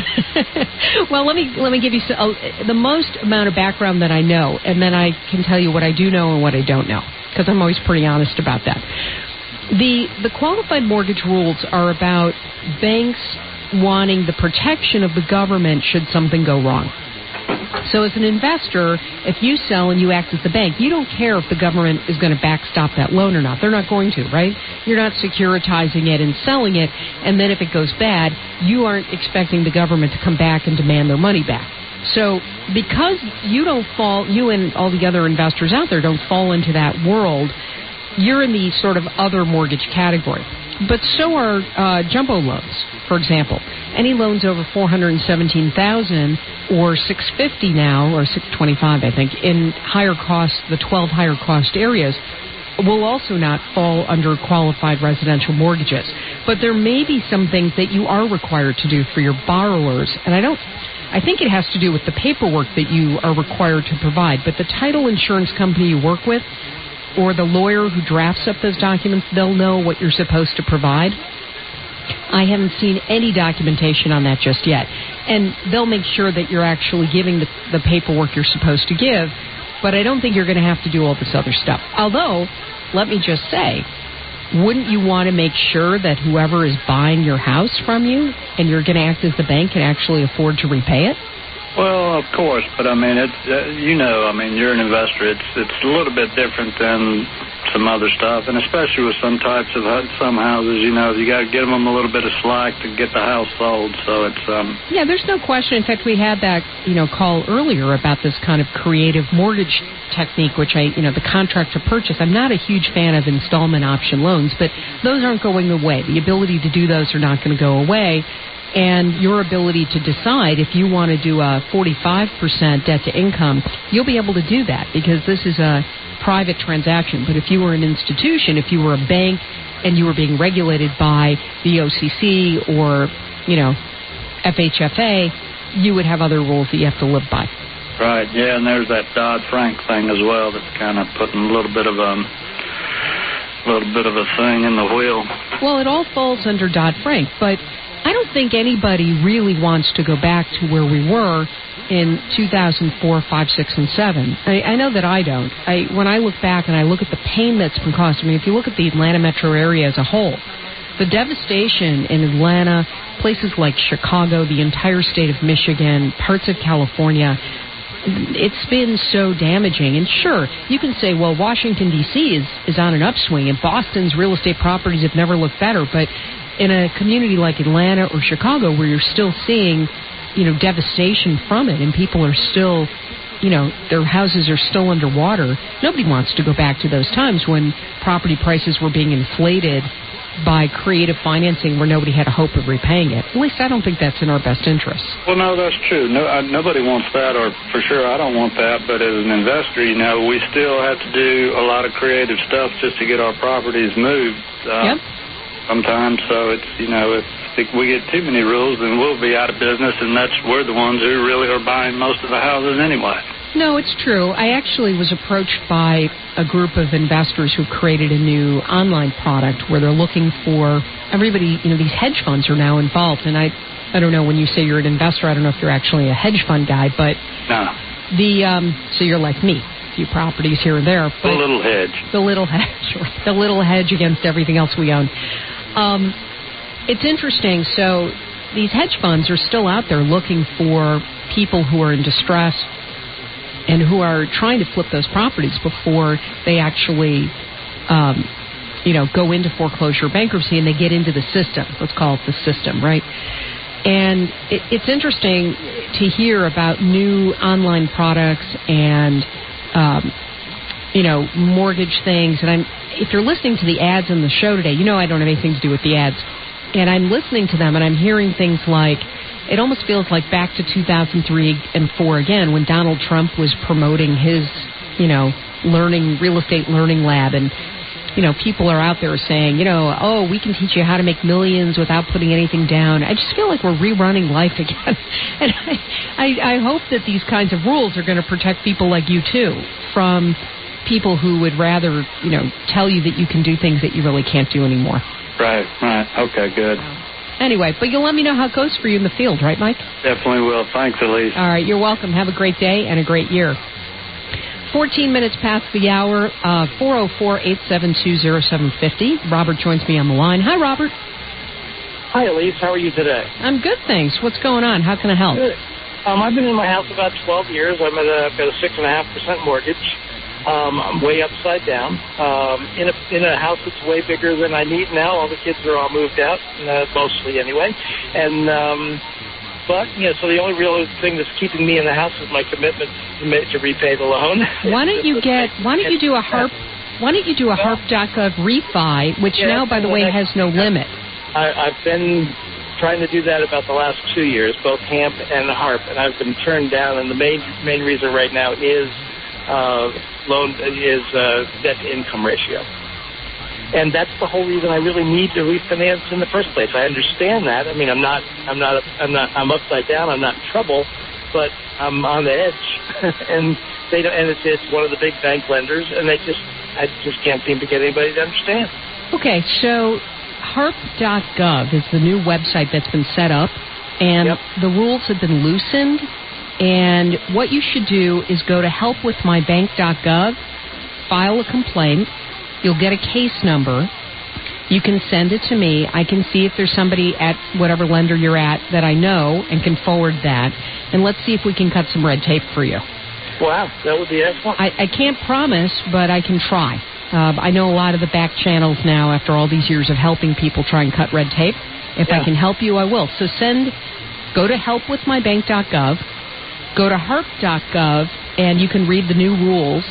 Well, let me let me give you some, uh, the most amount of background that I know, and then I can tell you what I do know and what I don't know, because I'm always pretty honest about that. The the qualified mortgage rules are about banks wanting the protection of the government should something go wrong. So as an investor, if you sell and you act as the bank, you don't care if the government is going to backstop that loan or not. They're not going to, right? You're not securitizing it and selling it, and then if it goes bad, you aren't expecting the government to come back and demand their money back. So because you don't fall, you and all the other investors out there don't fall into that world, you're in the sort of other mortgage category. But so are uh, jumbo loans, for example. Any loans over four hundred seventeen thousand dollars or six hundred fifty dollars now, or six hundred twenty-five dollars, I think, in higher cost, the twelve higher cost areas, will also not fall under qualified residential mortgages. But there may be some things that you are required to do for your borrowers, and I don't. I think it has to do with the paperwork that you are required to provide. But the title insurance company you work with, or the lawyer who drafts up those documents, they'll know what you're supposed to provide. I haven't seen any documentation on that just yet. And they'll make sure that you're actually giving the, the paperwork you're supposed to give, but I don't think you're going to have to do all this other stuff. Although, let me just say, wouldn't you want to make sure that whoever is buying your house from you, and you're going to act as the bank, can actually afford to repay it? Well, of course, but I mean, it's uh, you know, I mean, you're an investor. It's it's a little bit different than some other stuff, and especially with some types of some houses, you know, you got to give them a little bit of slack to get the house sold. So it's um. Yeah, there's no question. In fact, we had that you know call earlier about this kind of creative mortgage technique, which I you know the contract to purchase. I'm not a huge fan of installment option loans, but those aren't going away. The ability to do those are not going to go away. And your ability to decide if you want to do a forty-five percent debt to income, you'll be able to do that because this is a private transaction. But if you were an institution, if you were a bank and you were being regulated by the O C C or, you know, F H F A, you would have other rules that you have to live by. Right, yeah, and there's that Dodd-Frank thing as well that's kind of putting a little bit of a, little bit of a thing in the wheel. Well, it all falls under Dodd-Frank, but I don't think anybody really wants to go back to where we were in two thousand four, five, six, and seven. I, I know that I don't. I, when I look back and I look at the pain that's been caused, I mean, if you look at the Atlanta metro area as a whole, the devastation in Atlanta, places like Chicago, the entire state of Michigan, parts of California, it's been so damaging. And sure, you can say, well, Washington, D C is, is on an upswing, and Boston's real estate properties have never looked better, but in a community like Atlanta or Chicago where you're still seeing, you know, devastation from it and people are still, you know, their houses are still underwater, nobody wants to go back to those times when property prices were being inflated by creative financing where nobody had a hope of repaying it. At least I don't think that's in our best interest. Well, no, that's true. No, uh, nobody wants that, or for sure I don't want that. But as an investor, you know, we still have to do a lot of creative stuff just to get our properties moved. Uh, yep. Sometimes, so it's, you know, if, if we get too many rules, then we'll be out of business, and that's we're the ones who really are buying most of the houses anyway. No, it's true. I actually was approached by a group of investors who created a new online product where they're looking for everybody, you know, these hedge funds are now involved, and I, I don't know, when you say you're an investor, I don't know if you're actually a hedge fund guy, but no. The, um, so you're like me. Few properties here and there. But the little hedge. The little hedge. The little hedge against everything else we own. Um, it's interesting. So these hedge funds are still out there looking for people who are in distress and who are trying to flip those properties before they actually, um, you know, go into foreclosure or bankruptcy and they get into the system. Let's call it the system, right? And it, it's interesting to hear about new online products and Um, you know, mortgage things. And I'm, if you're listening to the ads in the show today, you know I don't have anything to do with the ads. And I'm listening to them and I'm hearing things like, it almost feels like back to two thousand three and four again when Donald Trump was promoting his, you know, learning, real estate learning lab. And, you know, people are out there saying, you know, oh, we can teach you how to make millions without putting anything down. I just feel like we're rerunning life again. And I, I, I hope that these kinds of rules are going to protect people like you, too, from people who would rather, you know, tell you that you can do things that you really can't do anymore. Right, right. Okay, good. Anyway, but you'll let me know how it goes for you in the field, right, Mike? Definitely will. Thanks, Elise. All right, you're welcome. Have a great day and a great year. fourteen minutes past the hour, uh, four oh four, eight seven two, oh seven five oh. Robert joins me on the line. Hi, Robert. Hi, Elise. How are you today? I'm good, thanks. What's going on? How can I help? Good. Um, I've been in my house about twelve years. I'm at a, I've got a six point five percent mortgage. Um, I'm way upside down. Um, in a in a house that's way bigger than I need now. All the kids are all moved out, uh, mostly anyway. And um, but you know, so the only real thing that's keeping me in the house is my commitment to repay the loan. Why don't you get? Why don't you do a HARP? Why don't you do a HARP dot gov refi, which yeah, now, by the way, has no limit? I, I've been trying to do that about the last two years, both HAMP and HARP, and I've been turned down. And the main main reason right now is uh, loan is uh, debt to income ratio. And that's the whole reason I really need to refinance in the first place. I understand that. I mean, I'm not, I'm not, I'm not, I'm upside down. I'm not in trouble, but I'm on the edge. and they don't, and it's, it's one of the big bank lenders, and they just, I just can't seem to get anybody to understand. Okay, so harp dot gov is the new website that's been set up, and yep. the rules have been loosened. And what you should do is go to help with my bank dot gov, file a complaint. You'll get a case number. You can send it to me. I can see if there's somebody at whatever lender you're at that I know and can forward that. And let's see if we can cut some red tape for you. Wow, that would be excellent. I, I can't promise, but I can try. Uh, I know a lot of the back channels now after all these years of helping people try and cut red tape. If yeah. I can help you, I will. So send, go to help with my bank dot gov, go to harp dot gov, and you can read the new rules.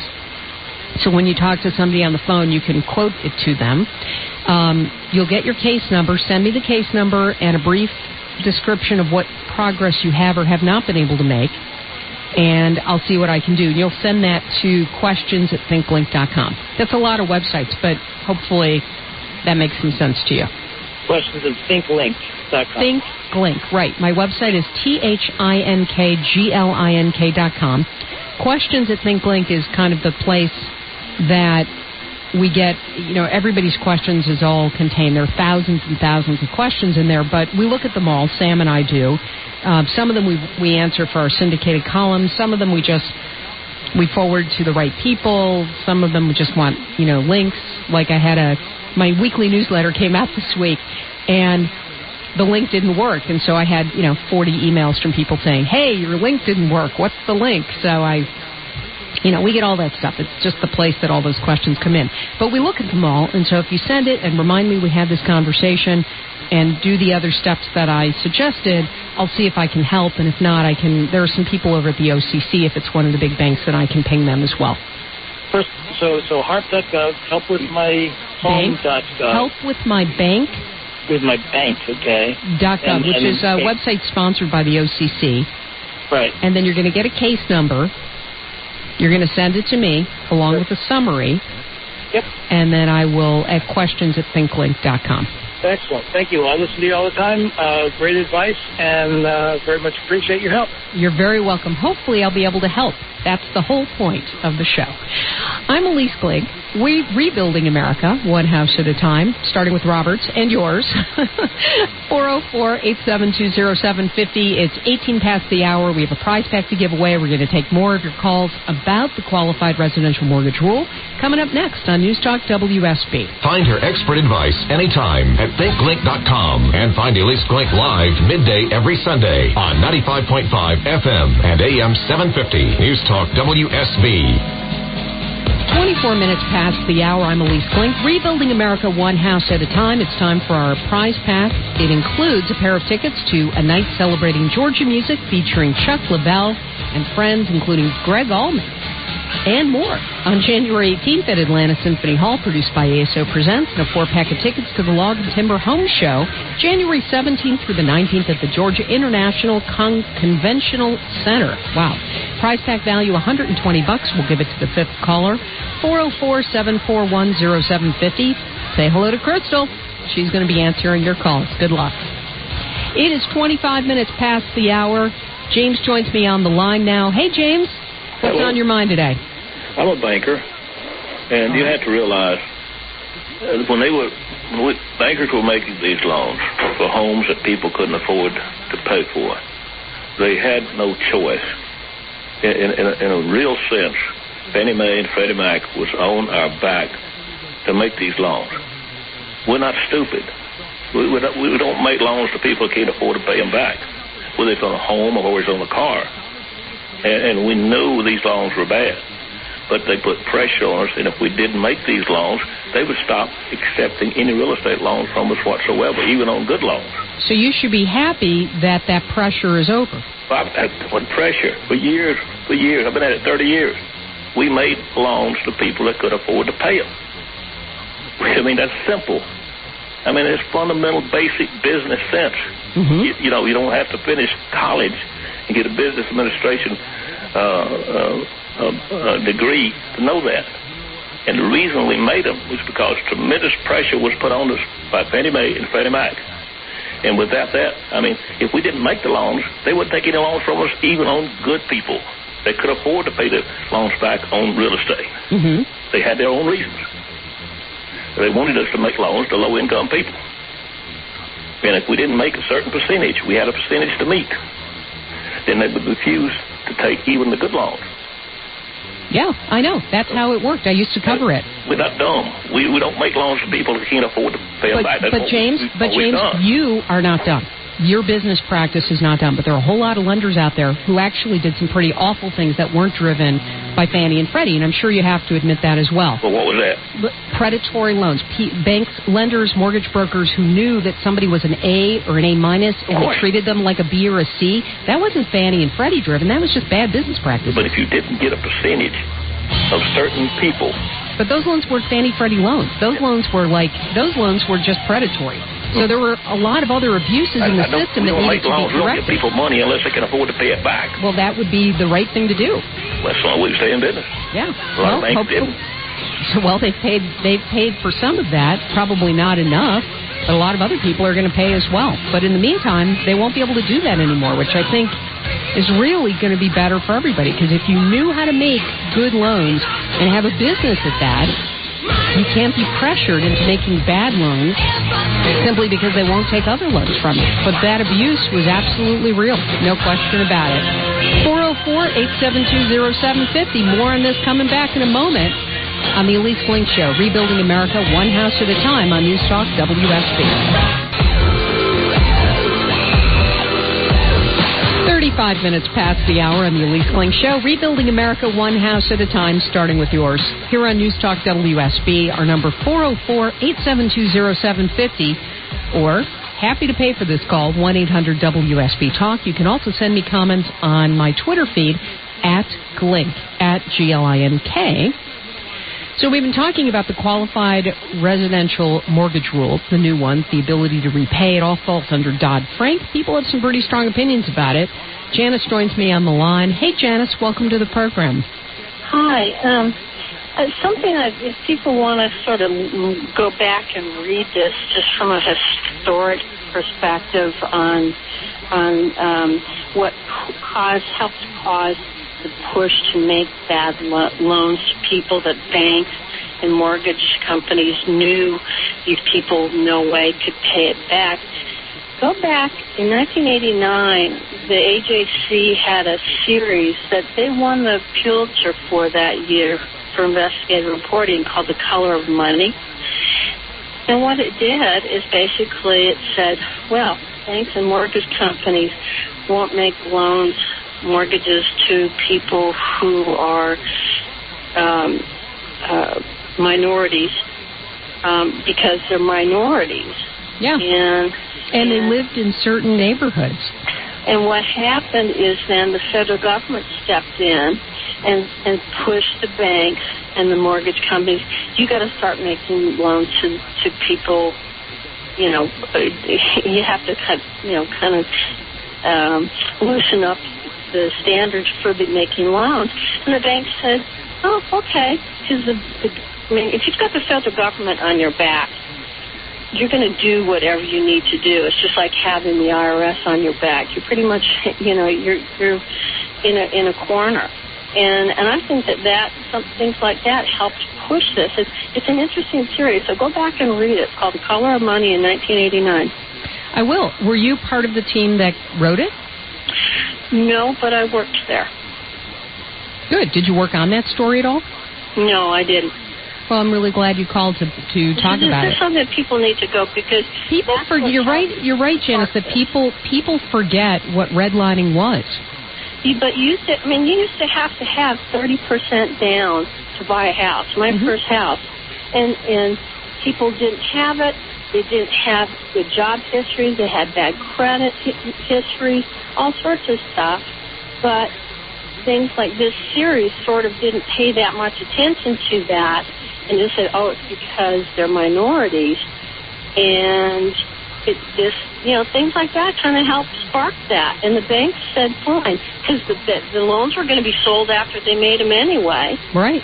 So when you talk to somebody on the phone, you can quote it to them. Um, you'll get your case number. Send me the case number and a brief description of what progress you have or have not been able to make, and I'll see what I can do. You'll send that to questions at think link dot com. That's a lot of websites, but hopefully that makes some sense to you. Questions at think link dot com. ThinkLink, right. My website is T H I N K G L I N K dot com. Questions at ThinkLink is kind of the place that we get, you know, everybody's questions is all contained. There are thousands and thousands of questions in there, but we look at them all. Sam and I do. Uh, some of them we we answer for our syndicated columns. Some of them we just, we forward to the right people. Some of them we just want, you know, links. Like I had a, my weekly newsletter came out this week, and the link didn't work. And so I had, you know, forty emails from people saying, hey, your link didn't work. What's the link? So I... You know, we get all that stuff. It's just the place that all those questions come in. But we look at them all, and so if you send it and remind me we had this conversation and do the other steps that I suggested, I'll see if I can help, and if not, I can. There are some people over at the O C C, if it's one of the big banks, that I can ping them as well. First, so so harp dot gov, help with my home dot gov. Help with my bank. With my bank, okay. Dot gov, and, which and, is a okay. website sponsored by the O C C. Right. And then you're going to get a case number. You're going to send it to me along with a summary. Yep. And then I will at questions at think link dot com. Excellent. Thank you. I listen to you all the time. Uh, great advice, and uh, very much appreciate your help. You're very welcome. Hopefully I'll be able to help. That's the whole point of the show. I'm Elise Glig. We're rebuilding America, one house at a time, starting with Robert's and yours. four oh four, eight seven two, oh seven five oh. It's eighteen past the hour. We have a prize pack to give away. We're going to take more of your calls about the qualified residential mortgage rule coming up next on News Talk W S B. Find her expert advice anytime at think link dot com and find Elise Glink live midday every Sunday on ninety-five point five F M and A M seven fifty. News Talk W S B. twenty-four minutes past the hour. I'm Elise Glink. Rebuilding America one house at a time. It's time for our prize pack. It includes a pair of tickets to a night celebrating Georgia music featuring Chuck Leavell and friends, including Greg Allman, and more on January eighteenth at Atlanta Symphony Hall, produced by A S O Presents, and a four-pack of tickets to the Log and Timber Home Show, January seventeenth through the nineteenth at the Georgia International Con- Conventional Center. Wow. Prize pack value one hundred twenty bucks. We'll give it to the fifth caller, four oh four, seven four one, oh seven five oh. Say hello to Crystal. She's going to be answering your calls. Good luck. It is twenty-five minutes past the hour. James joins me on the line now. Hey, James. What's Hello. on your mind today? I'm a banker, and you have to realize uh, when they were when we, bankers were making these loans for homes that people couldn't afford to pay for, they had no choice. In, in, in, a, in a real sense, Fannie Mae and Freddie Mac was on our back to make these loans. We're not stupid. We, we, don't, we don't make loans to people who can't afford to pay them back, whether it's on a home or whether it's on a car. And, and we knew these loans were bad, but they put pressure on us, and if we didn't make these loans, they would stop accepting any real estate loans from us whatsoever, even on good loans. So you should be happy that that pressure is over. Well, that put pressure for years, for years. I've been at it thirty years. We made loans to people that could afford to pay them. I mean, that's simple. I mean, it's fundamental, basic business sense. Mm-hmm. You, you know, you don't have to finish college and get a business administration uh, uh, uh, degree to know that. And the reason we made them was because tremendous pressure was put on us by Fannie Mae and Freddie Mac. And without that, I mean, if we didn't make the loans, they wouldn't take any loans from us, even on good people. They could afford to pay the loans back on real estate. Mm-hmm. They had their own reasons. They wanted us to make loans to low-income people. And if we didn't make a certain percentage, we had a percentage to meet, then they would refuse to take even the good loans. Yeah, I know. That's how it worked. I used to cover it. We're not dumb. We we don't make loans to people who can't afford to pay them but, back. That's but James, but James, done. you are not dumb. Your business practice is not dumb, but there are a whole lot of lenders out there who actually did some pretty awful things that weren't driven by Fannie and Freddie, and I'm sure you have to admit that as well. Well, what was that? Predatory loans. P- banks, lenders, mortgage brokers who knew that somebody was an A or an A minus and they treated them like a B or a C. That wasn't Fannie and Freddie driven. That was just bad business practice. But if you didn't get a percentage of certain people. But those loans were Fannie Freddie loans. Those loans were like, those loans were just predatory. So there were a lot of other abuses in the I, I system that needed to be corrected. We don't give people money unless they can afford to pay it back. Well, that would be the right thing to do. That's why we stay in business. Yeah. A lot well, of banks didn't. So, well, they've paid, they've paid for some of that, probably not enough, but a lot of other people are going to pay as well. But in the meantime, they won't be able to do that anymore, which I think is really going to be better for everybody. Because if you knew how to make good loans and have a business at that, you can't be pressured into making bad loans simply because they won't take other loans from you. But that abuse was absolutely real. No question about it. four oh four, eight seven two, oh seven five oh. More on this coming back in a moment on the Elise Blink Show. Rebuilding America one house at a time on News Talk W S B. thirty-five minutes past the hour on the Elise Blink Show. Rebuilding America one house at a time, starting with yours. Here on News Talk W S B, our number four oh four, eight seven two, oh seven five oh, or happy to pay for this call, one eight hundred W S B Talk. You can also send me comments on my Twitter feed, at Glink, at G L I N K. So we've been talking about the qualified residential mortgage rules, the new ones, the ability to repay. It all falls under Dodd-Frank. People have some pretty strong opinions about it. Janice joins me on the line. Hey, Janice, welcome to the program. Hi. Um, uh, something that if people want to sort of go back and read this just from a historic perspective on on um, what caused, helped cause the push to make bad lo- loans to people that banks and mortgage companies knew these people no way could pay it back. Go back in nineteen eighty-nine, the A J C had a series that they won the Pulitzer for that year for investigative reporting called The Color of Money. And what it did is basically it said, well, banks and mortgage companies won't make loans mortgages to people who are um, uh, minorities um, because they're minorities. Yeah. And, and they lived in certain neighborhoods. And what happened is then the federal government stepped in and, and pushed the banks and the mortgage companies, you got to start making loans to, to people, you know, you have to cut, you know, kind of um, loosen up the standards for the making loans. And the bank said, oh, okay. Because the, the, I mean, if you've got the federal government on your back, you're going to do whatever you need to do. It's just like having the I R S on your back. You're pretty much, you know, you're you're in a in a corner. And and I think that that some things like that helped push this. It's it's an interesting series. So go back and read it. It's called The Color of Money in nineteen eighty-nine. I will. Were you part of the team that wrote it? No, but I worked there. Good. Did you work on that story at all? No, I didn't. Well, I'm really glad you called to to talk this, about this it. is something that people need to go because people forget. You're right. You're right, Janice. That people people forget what redlining was. You, but you used to. I mean, you used to have to have thirty percent down to buy a house. My mm-hmm. first house, and and people didn't have it. They didn't have good job history. They had bad credit history, all sorts of stuff. But things like this series sort of didn't pay that much attention to that and just said, oh, it's because they're minorities. And it, this you know, things like that kind of helped spark that. And the banks said, fine, because the, the loans were going to be sold after they made them anyway. Right.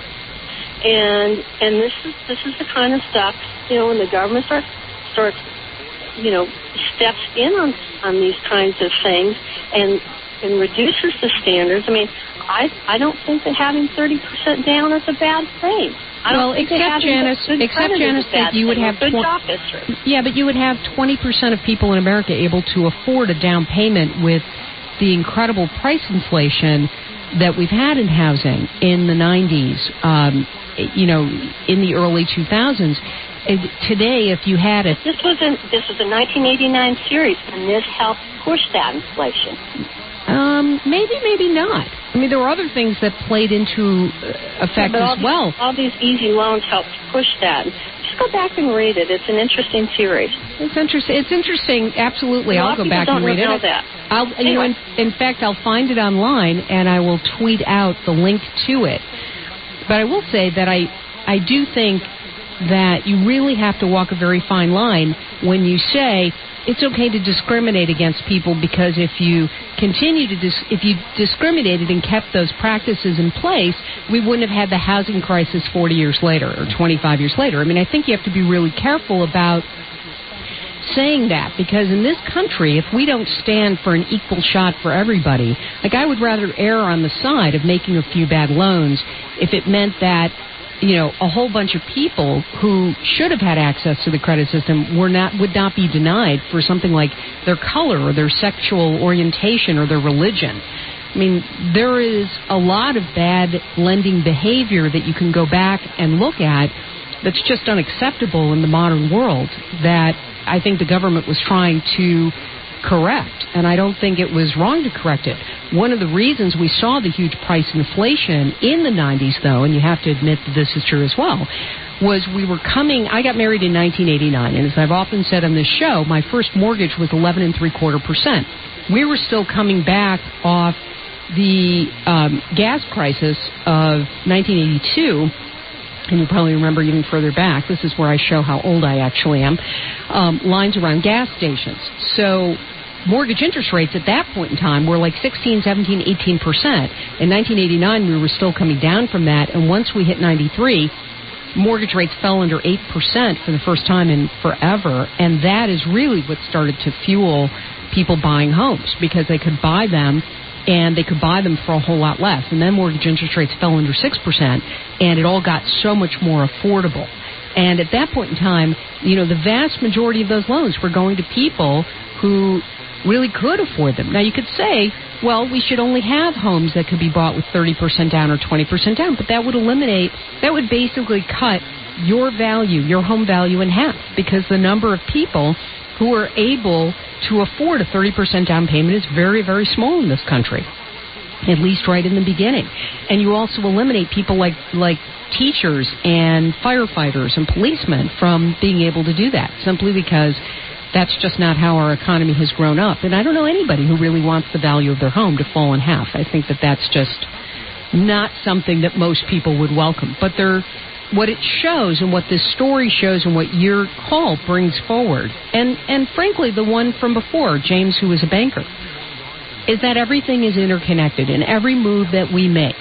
And and this is this is the kind of stuff, you know, when the government starts starts, you know, steps in on on these kinds of things and and reduces the standards. I mean, I I don't think that having thirty percent down is a bad thing. I don't well, think except Janice, except Janice, that you would have good tw- job history. Yeah, but you would have twenty percent of people in America able to afford a down payment with the incredible price inflation that we've had in housing in the nineties. Um, you know, in the early two thousands. Today, if you had a... This was, in, this was a nineteen eighty-nine series, and this helped push that inflation. Um, maybe, maybe not. I mean, there were other things that played into effect yeah, as well. These, all these easy loans helped push that. Just go back and read it. It's an interesting series. It's interesting. It's interesting. Absolutely, I'll go back don't and read know it. That. I'll, anyway. you know, in, in fact, I'll find it online and I will tweet out the link to it. But I will say that I, I do think that you really have to walk a very fine line when you say it's okay to discriminate against people, because if you continue to dis- if you discriminated and kept those practices in place, we wouldn't have had the housing crisis forty years later or twenty-five years later. I mean, I think you have to be really careful about saying that, because in this country, if we don't stand for an equal shot for everybody, like I would rather err on the side of making a few bad loans if it meant that, you know, a whole bunch of people who should have had access to the credit system were not would not be denied for something like their color or their sexual orientation or their religion. I mean, there is a lot of bad lending behavior that you can go back and look at that's just unacceptable in the modern world that I think the government was trying to correct, and I don't think it was wrong to correct it. One of the reasons we saw the huge price inflation in the nineties, though, and you have to admit that this is true as well, was we were coming, I got married in nineteen eighty-nine, and as I've often said on this show, my first mortgage was eleven and three quarter percent. We were still coming back off the um, gas crisis of nineteen eighty-two, and you probably remember even further back, this is where I show how old I actually am, um, lines around gas stations. So mortgage interest rates at that point in time were like sixteen, seventeen, eighteen percent. In nineteen eighty-nine, we were still coming down from that, and once we hit ninety-three, mortgage rates fell under eight percent for the first time in forever, and that is really what started to fuel people buying homes, because they could buy them and they could buy them for a whole lot less. And then mortgage interest rates fell under six percent, and it all got so much more affordable. And at that point in time, you know, the vast majority of those loans were going to people who really could afford them. Now, you could say, well, we should only have homes that could be bought with thirty percent down or twenty percent down, but that would eliminate, that would basically cut your value, your home value in half, because the number of people who are able to afford a thirty percent down payment is very, very small in this country, at least right in the beginning. And you also eliminate people like, like teachers and firefighters and policemen from being able to do that, simply because that's just not how our economy has grown up. And I don't know anybody who really wants the value of their home to fall in half. I think that that's just not something that most people would welcome. But they're, what it shows and what this story shows and what your call brings forward, and, and frankly, the one from before, James, who was a banker, is that everything is interconnected, and every move that we make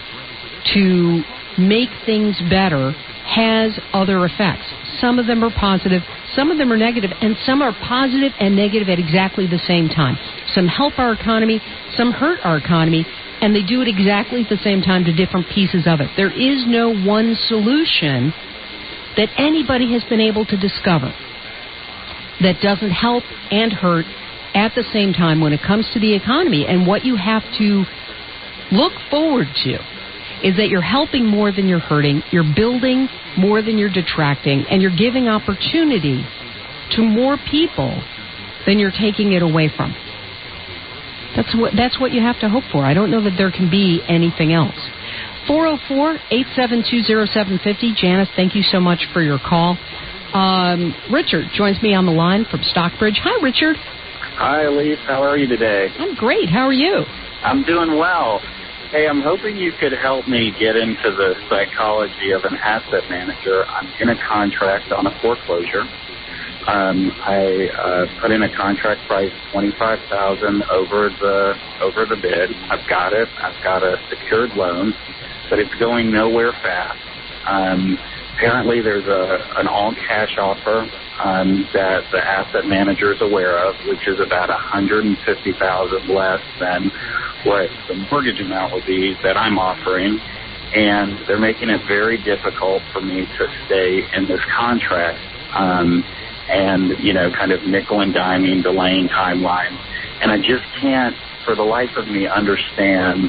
to make things better has other effects. Some of them are positive, some of them are negative, and some are positive and negative at exactly the same time. Some help our economy, some hurt our economy, and they do it exactly at the same time to different pieces of it. There is no one solution that anybody has been able to discover that doesn't help and hurt at the same time when it comes to the economy. And what you have to look forward to is that you're helping more than you're hurting, you're building more than you're detracting, and you're giving opportunity to more people than you're taking it away from. That's what that's what you have to hope for. I don't know that there can be anything else. four oh four, eight seven two, oh seven five oh. Janice, thank you so much for your call. Um, Richard joins me on the line from Stockbridge. Hi, Richard. Hi, Elise. How are you today? I'm great. How are you? I'm doing well. Hey, I'm hoping you could help me get into the psychology of an asset manager. I'm in a contract on a foreclosure. Um, I uh, put in a contract price twenty-five thousand dollars over the over the bid. I've got it. I've got a secured loan, but it's going nowhere fast. Um, apparently, there's a an all-cash offer um, that the asset manager is aware of, which is about one hundred fifty thousand dollars less than what the mortgage amount would be that I'm offering. And they're making it very difficult for me to stay in this contract um, and, you know, kind of nickel and diming, delaying timelines. And I just can't, for the life of me, understand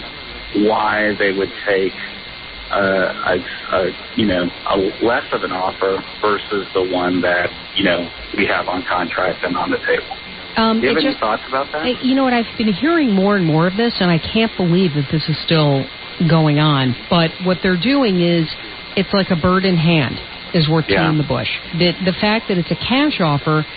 why they would take a, a, a you know, a less of an offer versus the one that, you know, we have on contract and on the table. Um, Do you have any just, thoughts about that? I, you know what, I've been hearing more and more of this, and I can't believe that this is still going on. But what they're doing is, it's like a bird in hand is worth two Yeah. in the bush. The, the fact that it's a cash offer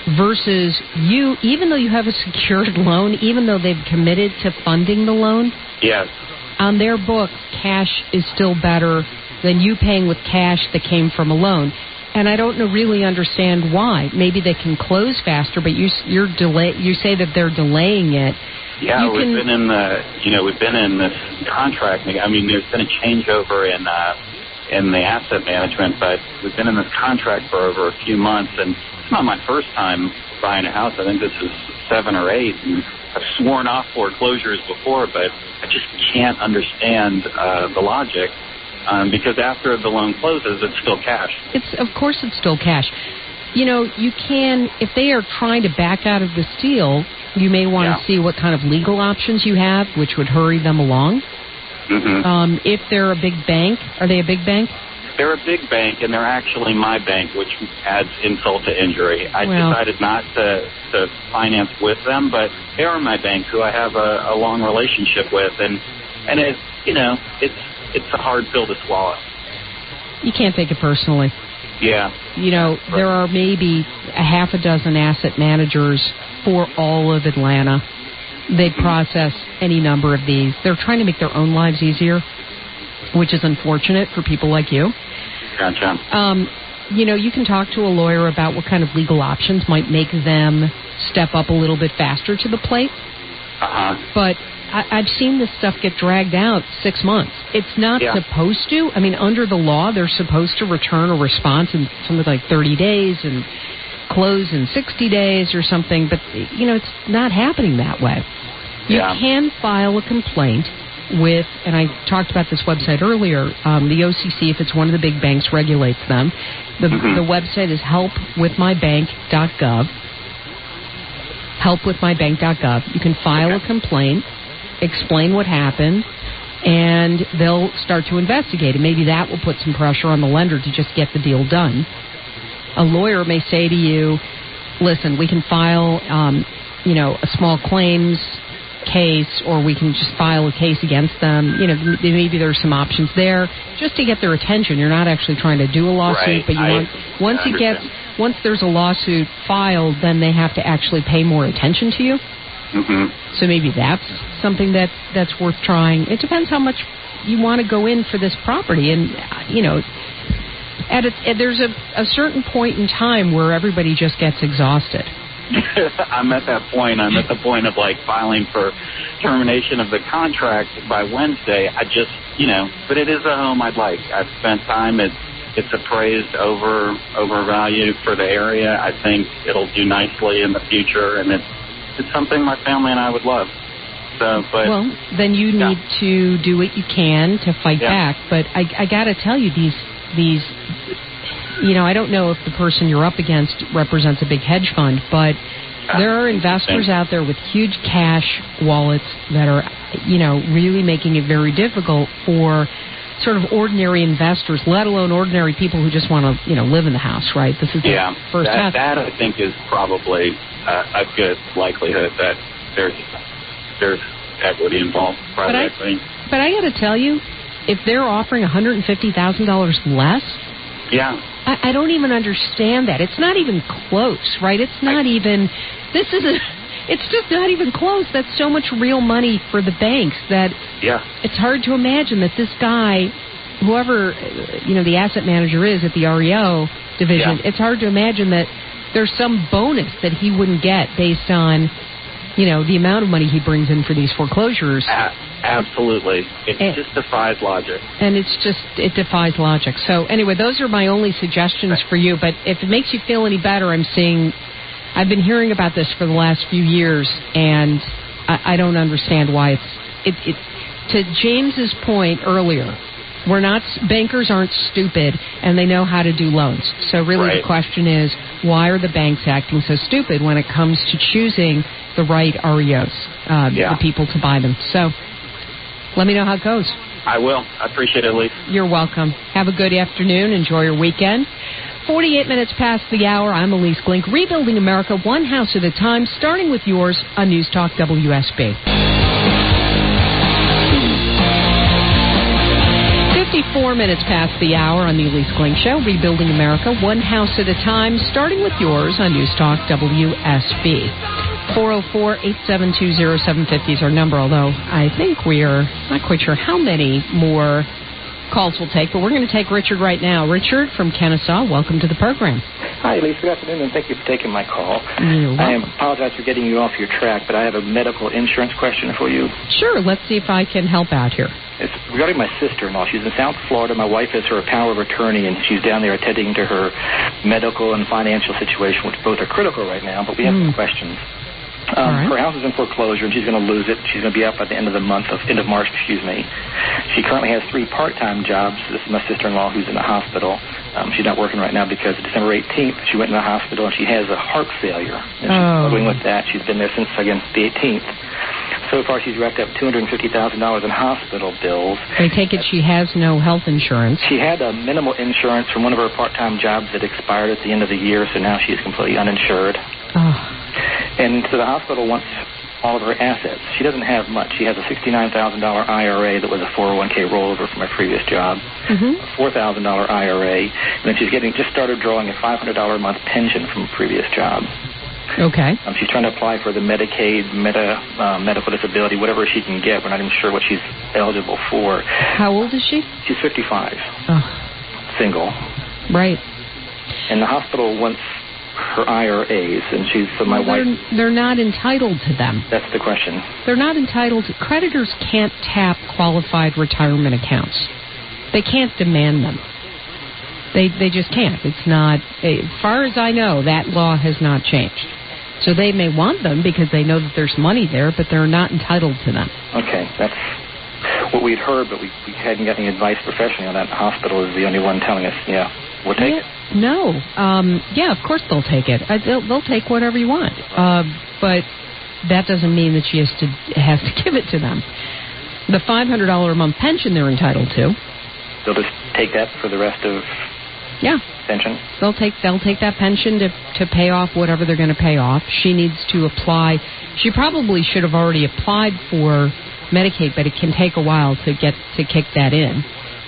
versus you, even though you have a secured loan, even though they've committed to funding the loan, Yes. on their books, cash is still better than you paying with cash that came from a loan. And I don't know, really understand why. Maybe they can close faster, but you you're delay. You say that they're delaying it. Yeah, You we've can- been in the, you know, we've been in this contract. I mean, there's been a changeover in uh, in the asset management, but we've been in this contract for over a few months, and it's not my first time buying a house. I think this is seven or eight, and I've sworn off foreclosures before, but I just can't understand uh, the logic. Um, because after the loan closes, it's still cash. It's of course it's still cash. You know, you can, if they are trying to back out of this deal, you may want to Yeah. see what kind of legal options you have, which would hurry them along. Mm-hmm. Um, if they're a big bank, are they a big bank? They're a big bank, and they're actually my bank, which adds insult to injury. I Well- decided not to, to finance with them, but they are my bank, who I have a, a long relationship with, and and it, you know, it's it's a hard pill to swallow. You can't take it personally. Yeah. You know, there are maybe a half a dozen asset managers for all of Atlanta. They process any number of these. They're trying to make their own lives easier, which is unfortunate for people like you. Gotcha. Um, you know, you can talk to a lawyer about what kind of legal options might make them step up a little bit faster to the plate. Uh-huh. But I, I've seen this stuff get dragged out six months. It's not Yeah. supposed to. I mean, under the law, they're supposed to return a response in something like thirty days and close in sixty days or something. But, you know, it's not happening that way. You Yeah. can file a complaint with, and I talked about this website earlier, um, the O C C, if it's one of the big banks, regulates them. The, Mhm. the website is help with my bank dot gov. help with my bank dot gov. You can file Okay. a complaint, explain what happened, and they'll start to investigate it. Maybe that will put some pressure on the lender to just get the deal done. A lawyer may say to you, listen, we can file, um, you know, a small claims case, or we can just file a case against them. You know, m- maybe there's some options there just to get their attention. You're not actually trying to do a lawsuit, Right. but you I- want, once I it gets, understand. once there's a lawsuit filed, then they have to actually pay more attention to you. Mm-hmm. So maybe that's something that, that's worth trying. It depends how much you want to go in for this property. And, uh, you know, at a, at, there's a, a certain point in time where everybody just gets exhausted. I'm at that point. I'm at the point of, like, filing for termination of the contract by Wednesday. I just, you know, but it is a home I'd like. I've spent time. It's it's appraised over overvalued for the area. I think it'll do nicely in the future, and it's it's something my family and I would love. So, but Well, then you Yeah. need to do what you can to fight Yeah. back. But I, I got to tell you, these these, you know, I don't know if the person you're up against represents a big hedge fund, but there are investors out there with huge cash wallets that are, you know, really making it very difficult for sort of ordinary investors, let alone ordinary people who just want to, you know, live in the house, right? This is yeah, the first that, house. that I think is probably uh, a good likelihood that there's there's equity involved, private But I- equity. But I got to tell you, if they're offering one hundred fifty thousand dollars less, Yeah. I, I don't even understand that. It's not even close, right? It's not even, this isn't, it's just not even close. That's so much real money for the banks that Yeah. it's hard to imagine that this guy, whoever, uh, you know, the asset manager is at the R E O division, Yeah. it's hard to imagine that there's some bonus that he wouldn't get based on, you know, the amount of money he brings in for these foreclosures. Uh, absolutely. It and, just defies logic. And it's just, it defies logic. So anyway, those are my only suggestions for you. But if it makes you feel any better, I'm seeing, I've been hearing about this for the last few years, and I, I don't understand why it's, it, it, to James's point earlier, we're not, bankers aren't stupid, and they know how to do loans. So really right. the question is, why are the banks acting so stupid when it comes to choosing the right R E Os, uh, yeah. the people to buy them? So let me know how it goes. I will. I appreciate it, Elise. You're welcome. Have a good afternoon. Enjoy your weekend. forty-eight minutes past the hour. I'm Elise Glink. Rebuilding America one house at a time, starting with yours on News Talk W S B. fifty-four minutes past the hour on the Elise Glink Show, Rebuilding America one house at a time, starting with yours on News Talk W S B. four oh four, eight seven two, oh seven five oh is our number, although I think we are not quite sure how many more calls we'll take, but we're going to take Richard right now. Richard from Kennesaw, welcome to the program. Hi, Elise. Good afternoon, and thank you for taking my call. You're welcome. I apologize for getting you off your track, but I have a medical insurance question for you. Sure. Let's see if I can help out here. It's regarding my sister-in-law. She's in South Florida. My wife is her power of attorney, and she's down there attending to her medical and financial situation, which both are critical right now, but we have mm. some questions. Um, right. Her house is in foreclosure, and she's going to lose it. She's going to be out by the end of the month, of end of March, excuse me. She currently has three part-time jobs. This is my sister-in-law who's in the hospital. Um, she's not working right now because December eighteenth, she went in the hospital, and she has a heart failure. And she's oh. struggling with that. She's been there since, again, the eighteenth. So far, she's racked up two hundred fifty thousand dollars in hospital bills. I take it she has no health insurance. She had a minimal insurance from one of her part-time jobs that expired at the end of the year, so now she is completely uninsured. Oh. And so the hospital wants all of her assets. She doesn't have much. She has a sixty-nine thousand dollars I R A that was a four oh one k rollover from my previous job, mm-hmm. a four thousand dollars I R A, and then she's getting just started drawing a five hundred dollars a month pension from a previous job. Okay. Um, she's trying to apply for the Medicaid, Meta, uh, medical disability, whatever she can get. We're not even sure what she's eligible for. How old is she? She's fifty-five. Oh. Single. Right. And the hospital wants her I R As, and she's so my well, they're, wife. They're not entitled to them. That's the question. They're not entitled to. Creditors can't tap qualified retirement accounts. They can't demand them. They they just can't. It's not. As far as I know, that law has not changed. So they may want them because they know that there's money there, but they're not entitled to them. Okay, that's what we'd heard, but we, we hadn't got any advice professionally on that. The hospital is the only one telling us, yeah, we'll take yeah, it. No. Um, yeah, of course they'll take it. I, they'll, they'll take whatever you want. Uh, but that doesn't mean that she has to has to give it to them. The five hundred dollars a month pension they're entitled to. They'll just take that for the rest of yeah. pension? They'll take they'll take that pension to, to pay off whatever they're going to pay off. She needs to apply. She probably should have already applied for Medicaid, but it can take a while to get to kick that in.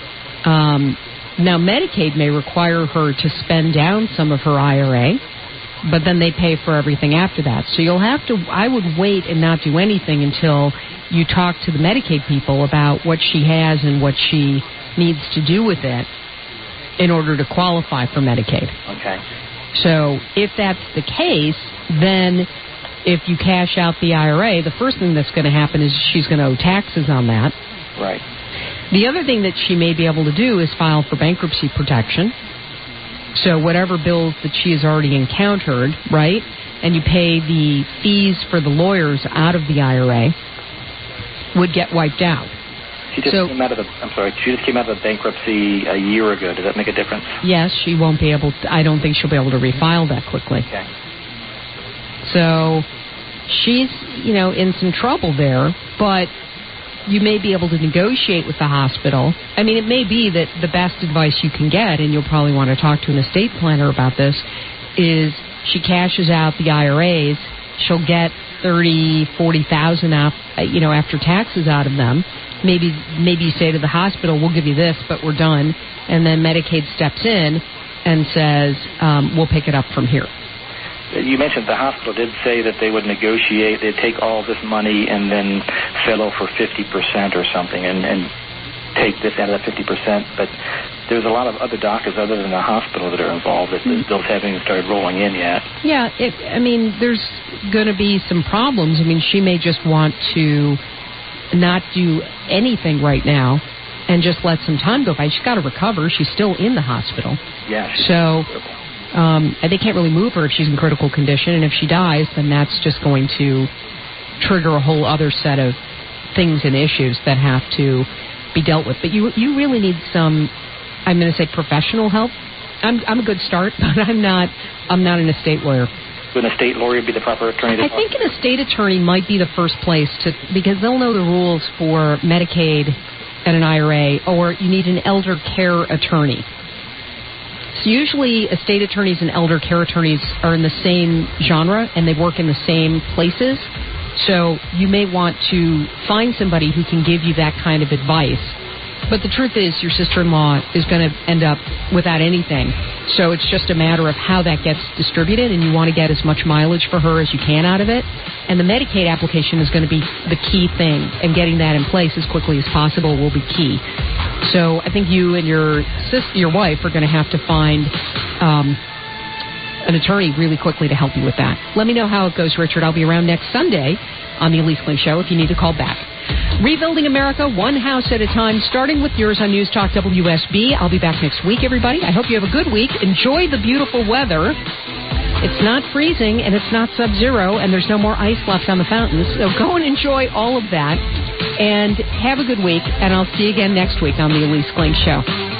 Um, now, Medicaid may require her to spend down some of her I R A, but then they pay for everything after that. So you'll have to, I would wait and not do anything until you talk to the Medicaid people about what she has and what she needs to do with it in order to qualify for Medicaid. Okay. So if that's the case, then if you cash out the I R A, the first thing that's going to happen is she's going to owe taxes on that. Right. The other thing that she may be able to do is file for bankruptcy protection. So whatever bills that she has already encountered, right, and you pay the fees for the lawyers out of the I R A, would get wiped out. She just so, came out of the, I'm sorry, she just came out of the bankruptcy a year ago. Does that make a difference? Yes, she won't be able to, I don't think she'll be able to refile that quickly. Okay. So she's, you know, in some trouble there, but you may be able to negotiate with the hospital. I mean, it may be that the best advice you can get, and you'll probably want to talk to an estate planner about this, is she cashes out the I R As, she'll get thirty, forty thousand out, you know, after taxes out of them. Maybe maybe you say to the hospital, we'll give you this, but we're done. And then Medicaid steps in and says, um, we'll pick it up from here. You mentioned the hospital did say that they would negotiate, they'd take all this money and then settle for fifty percent or something. And, and take this out of the fifty percent, but there's a lot of other doctors other than the hospital that are involved that those bills haven't even started rolling in yet. Yeah, it, I mean, there's going to be some problems. I mean, she may just want to not do anything right now and just let some time go by. She's got to recover. She's still in the hospital. Yeah. So um, they can't really move her if she's in critical condition, and if she dies, then that's just going to trigger a whole other set of things and issues that have to be dealt with. But you you really need some, I'm going to say, professional help. I'm I'm a good start, but I'm not I'm not an estate lawyer. Would an estate lawyer be the proper attorney to I talk think to? an estate attorney might be the first place to, because they'll know the rules for Medicaid and an I R A, or you need an elder care attorney. So usually estate attorneys and elder care attorneys are in the same genre and they work in the same places. So you may want to find somebody who can give you that kind of advice. But the truth is, your sister-in-law is going to end up without anything. So it's just a matter of how that gets distributed, and you want to get as much mileage for her as you can out of it. And the Medicaid application is going to be the key thing, and getting that in place as quickly as possible will be key. So I think you and your sis, your wife are going to have to find um, an attorney really quickly to help you with that. Let me know how it goes, Richard. I'll be around next Sunday on the Elise Klink Show if you need to call back. Rebuilding America, one house at a time, starting with yours on News Talk W S B. I'll be back next week, everybody. I hope you have a good week. Enjoy the beautiful weather. It's not freezing, and it's not sub-zero, and there's no more ice left on the fountains. So go and enjoy all of that, and have a good week, and I'll see you again next week on the Elise Klink Show.